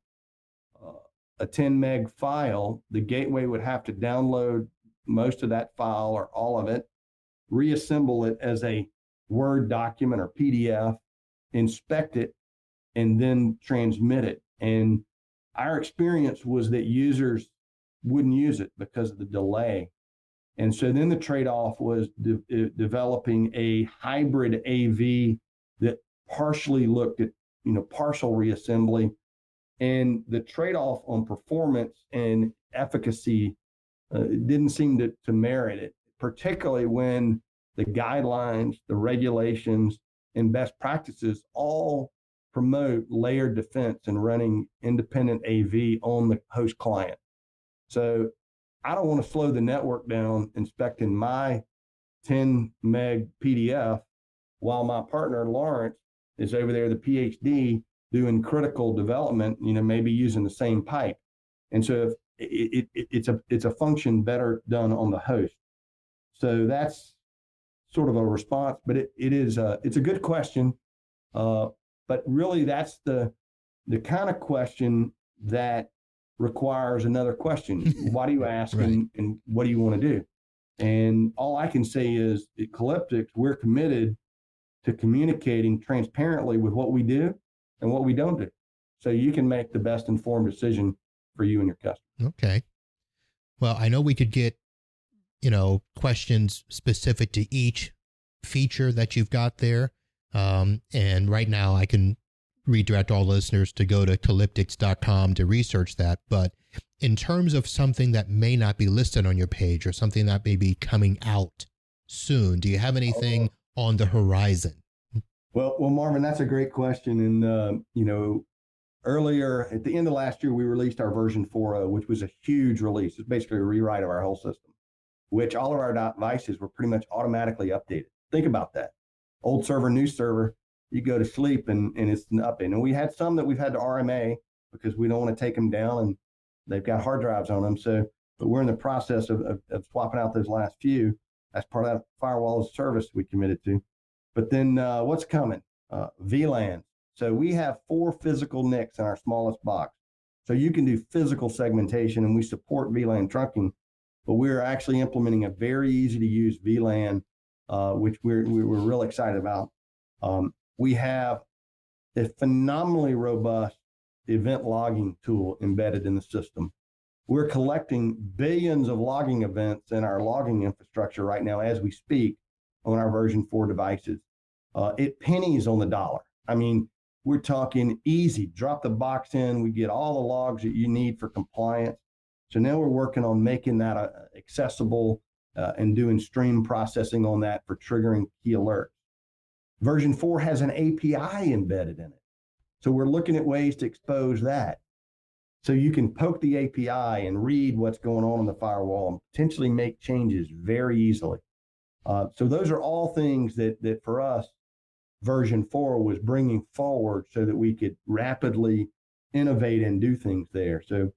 a 10 meg file, the gateway would have to download most of that file or all of it, reassemble it as a Word document or PDF, inspect it, and then transmit it. And our experience was that users wouldn't use it because of the delay. And so then the trade-off was developing a hybrid AV that partially looked at, partial reassembly. And the trade-off on performance and efficacy didn't seem to merit it, particularly when the guidelines, the regulations, and best practices all promote layered defense and running independent AV on the host client. So I don't want to slow the network down inspecting my 10 meg PDF while my partner Lawrence is over there, the PhD, doing critical development, maybe using the same pipe. And so it's a function better done on the host. So that's sort of a response, but it's a good question. But really that's the kind of question that requires another question. Why do you ask right. and what do you want to do? And all I can say is at Calyptix, we're committed to communicating transparently with what we do and what we don't do. So you can make the best informed decision for you and your customer. Okay. Well, I know we could get, questions specific to each feature that you've got there. And right now I can redirect all listeners to go to calyptix.com to research that. But in terms of something that may not be listed on your page or something that may be coming out soon, do you have anything on the horizon? Well, Marvin, that's a great question. And, earlier at the end of last year, we released our version 4.0, which was a huge release. It's basically a rewrite of our whole system, which all of our devices were pretty much automatically updated. Think about that. Old server, new server, you go to sleep and it's updated. And we had some that we've had to RMA because we don't want to take them down and they've got hard drives on them. So, but we're in the process of swapping out those last few as part of that firewall as a service we committed to. But then what's coming? VLAN. So we have 4 physical NICs in our smallest box. So you can do physical segmentation and we support VLAN trunking, but we're actually implementing a very easy to use VLAN, which we're real excited about. We have a phenomenally robust event logging tool embedded in the system. We're collecting billions of logging events in our logging infrastructure right now as we speak on our version 4 devices. It pennies on the dollar. I mean, we're talking easy. Drop the box in. We get all the logs that you need for compliance. So now we're working on making that accessible and doing stream processing on that for triggering key alerts. Version 4 has an API embedded in it. So we're looking at ways to expose that. So you can poke the API and read what's going on the firewall and potentially make changes very easily. So those are all things that for us, version 4 was bringing forward so that we could rapidly innovate and do things there. So,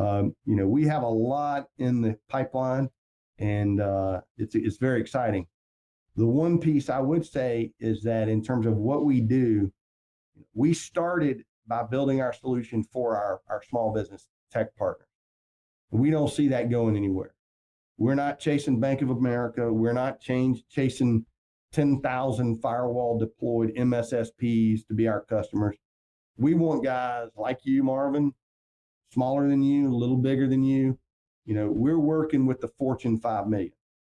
we have a lot in the pipeline and it's very exciting. The one piece I would say is that in terms of what we do, we started by building our solution for our small business tech partners. We don't see that going anywhere. We're not chasing Bank of America. We're not chasing 10,000 firewall deployed MSSPs to be our customers. We want guys like you, Marvin, smaller than you, a little bigger than you. We're working with the Fortune 5 million.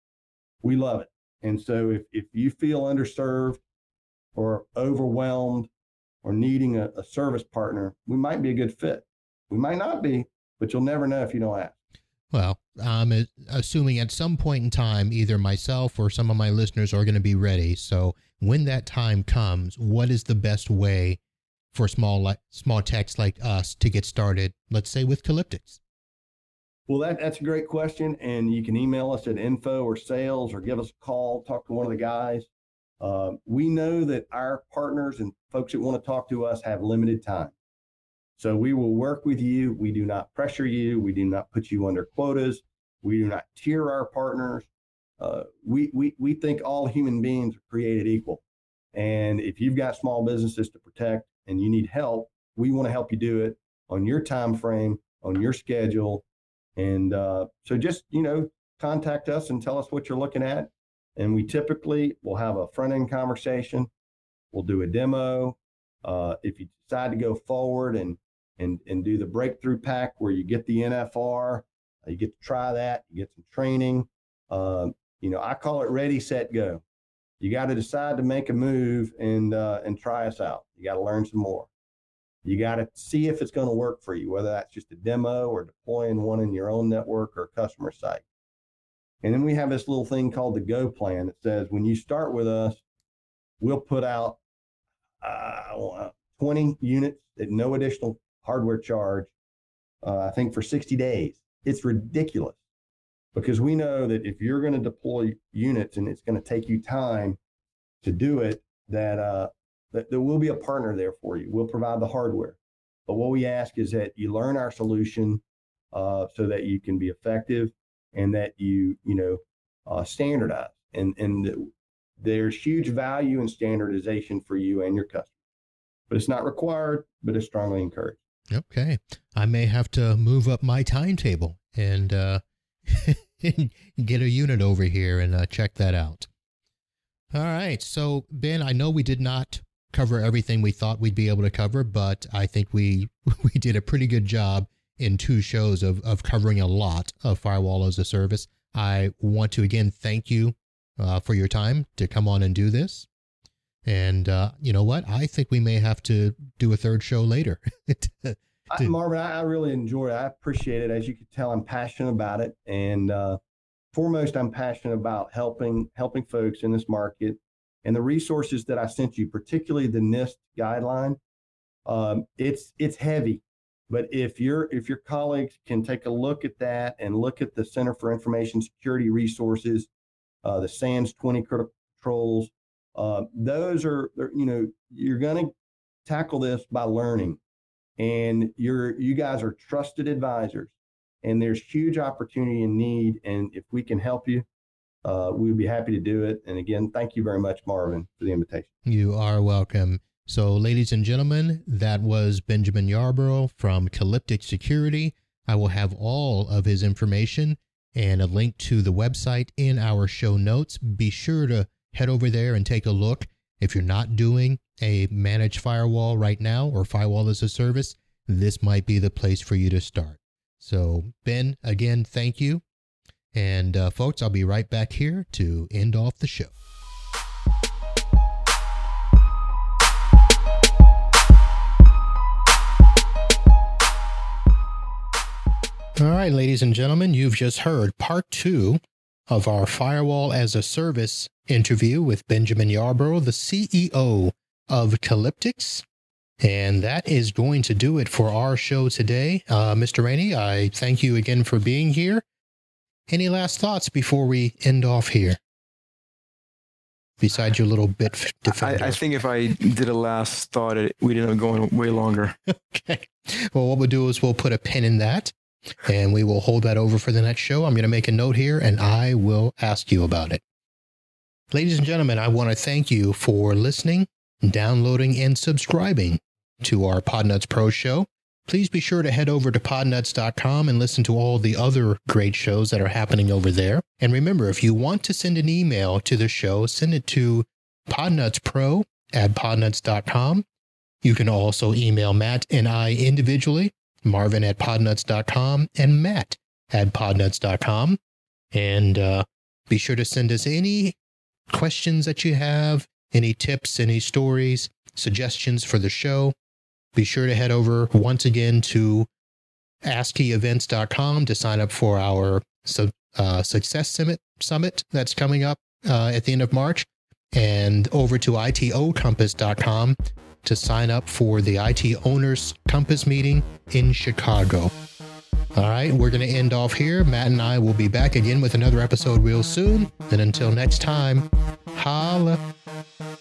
We love it. And so if you feel underserved or overwhelmed or needing a service partner, we might be a good fit. We might not be, but you'll never know if you don't ask. Well, I'm assuming at some point in time, either myself or some of my listeners are going to be ready. So when that time comes, what is the best way for small techs like us to get started, let's say with Calyptix? Well, that's a great question. And you can email us at info or sales or give us a call, talk to one of the guys. We know that our partners and folks that want to talk to us have limited time. So we will work with you. We do not pressure you. We do not put you under quotas. We do not tier our partners. we think all human beings are created equal. And if you've got small businesses to protect and you need help, we want to help you do it on your time frame, on your schedule. And so just, contact us and tell us what you're looking at. And we typically will have a front end conversation. We'll do a demo. If you decide to go forward and do the breakthrough pack where you get the NFR, you get to try that, you get some training. I call it ready, set, go. You got to decide to make a move and try us out. You got to learn some more. You got to see if it's going to work for you, whether that's just a demo or deploying one in your own network or customer site. And then we have this little thing called the Go plan that says when you start with us, we'll put out 20 units at no additional hardware charge, I think for 60 days. It's ridiculous because we know that if you're going to deploy units and it's going to take you time to do it, that there will be a partner there for you. We'll provide the hardware. But what we ask is that you learn our solution so that you can be effective and that you standardize. And there's huge value in standardization for you and your customers. But it's not required, but it's strongly encouraged. Okay. I may have to move up my timetable and get a unit over here and check that out. All right. So, Ben, I know we did not cover everything we thought we'd be able to cover, but I think we did a pretty good job in 2 shows of covering a lot of Firewall as a Service. I want to, again, thank you for your time to come on and do this. And you know what? I think we may have to do a 3rd show later. Marvin, I really enjoy it. I appreciate it. As you can tell, I'm passionate about it. And foremost, I'm passionate about helping folks in this market. And the resources that I sent you, particularly the NIST guideline, it's heavy. But if your colleagues can take a look at that and look at the Center for Information Security resources, the SANS 20 critical controls, those are, you're going to tackle this by learning. And you guys are trusted advisors, and there's huge opportunity and need. And if we can help you, we would be happy to do it. And again, thank you very much, Marvin, for the invitation. You are welcome. So, ladies and gentlemen, that was Benjamin Yarborough from Calyptic Security. I will have all of his information and a link to the website in our show notes. Be sure to head over there and take a look. If you're not doing a managed firewall right now or firewall as a service, this might be the place for you to start. So, Ben, again, thank you. And folks, I'll be right back here to end off the show. All right, ladies and gentlemen, you've just heard part 2 of our Firewall as a Service interview with Benjamin Yarborough, the CEO of Calyptix. And that is going to do it for our show today. Mr. Rainey, I thank you again for being here. Any last thoughts before we end off here? Besides your little bit defender. I think if I did a last thought, we'd end up going way longer. Okay. Well, what we'll do is we'll put a pin in that, and we will hold that over for the next show. I'm going to make a note here, and I will ask you about it. Ladies and gentlemen, I want to thank you for listening, downloading, and subscribing to our Podnuts Pro show. Please be sure to head over to podnuts.com and listen to all the other great shows that are happening over there. And remember, if you want to send an email to the show, send it to podnutspro@podnuts.com. You can also email Matt and I individually, marvin@podnuts.com and matt@podnuts.com. And be sure to send us any questions that you have, any tips, any stories, suggestions for the show. Be sure to head over once again to ASCII-events.com to sign up for our Success Summit that's coming up at the end of March, and over to ITOcompass.com to sign up for the IT Owners Compass meeting in Chicago. All right, we're going to end off here. Matt and I will be back again with another episode real soon. And until next time, holla.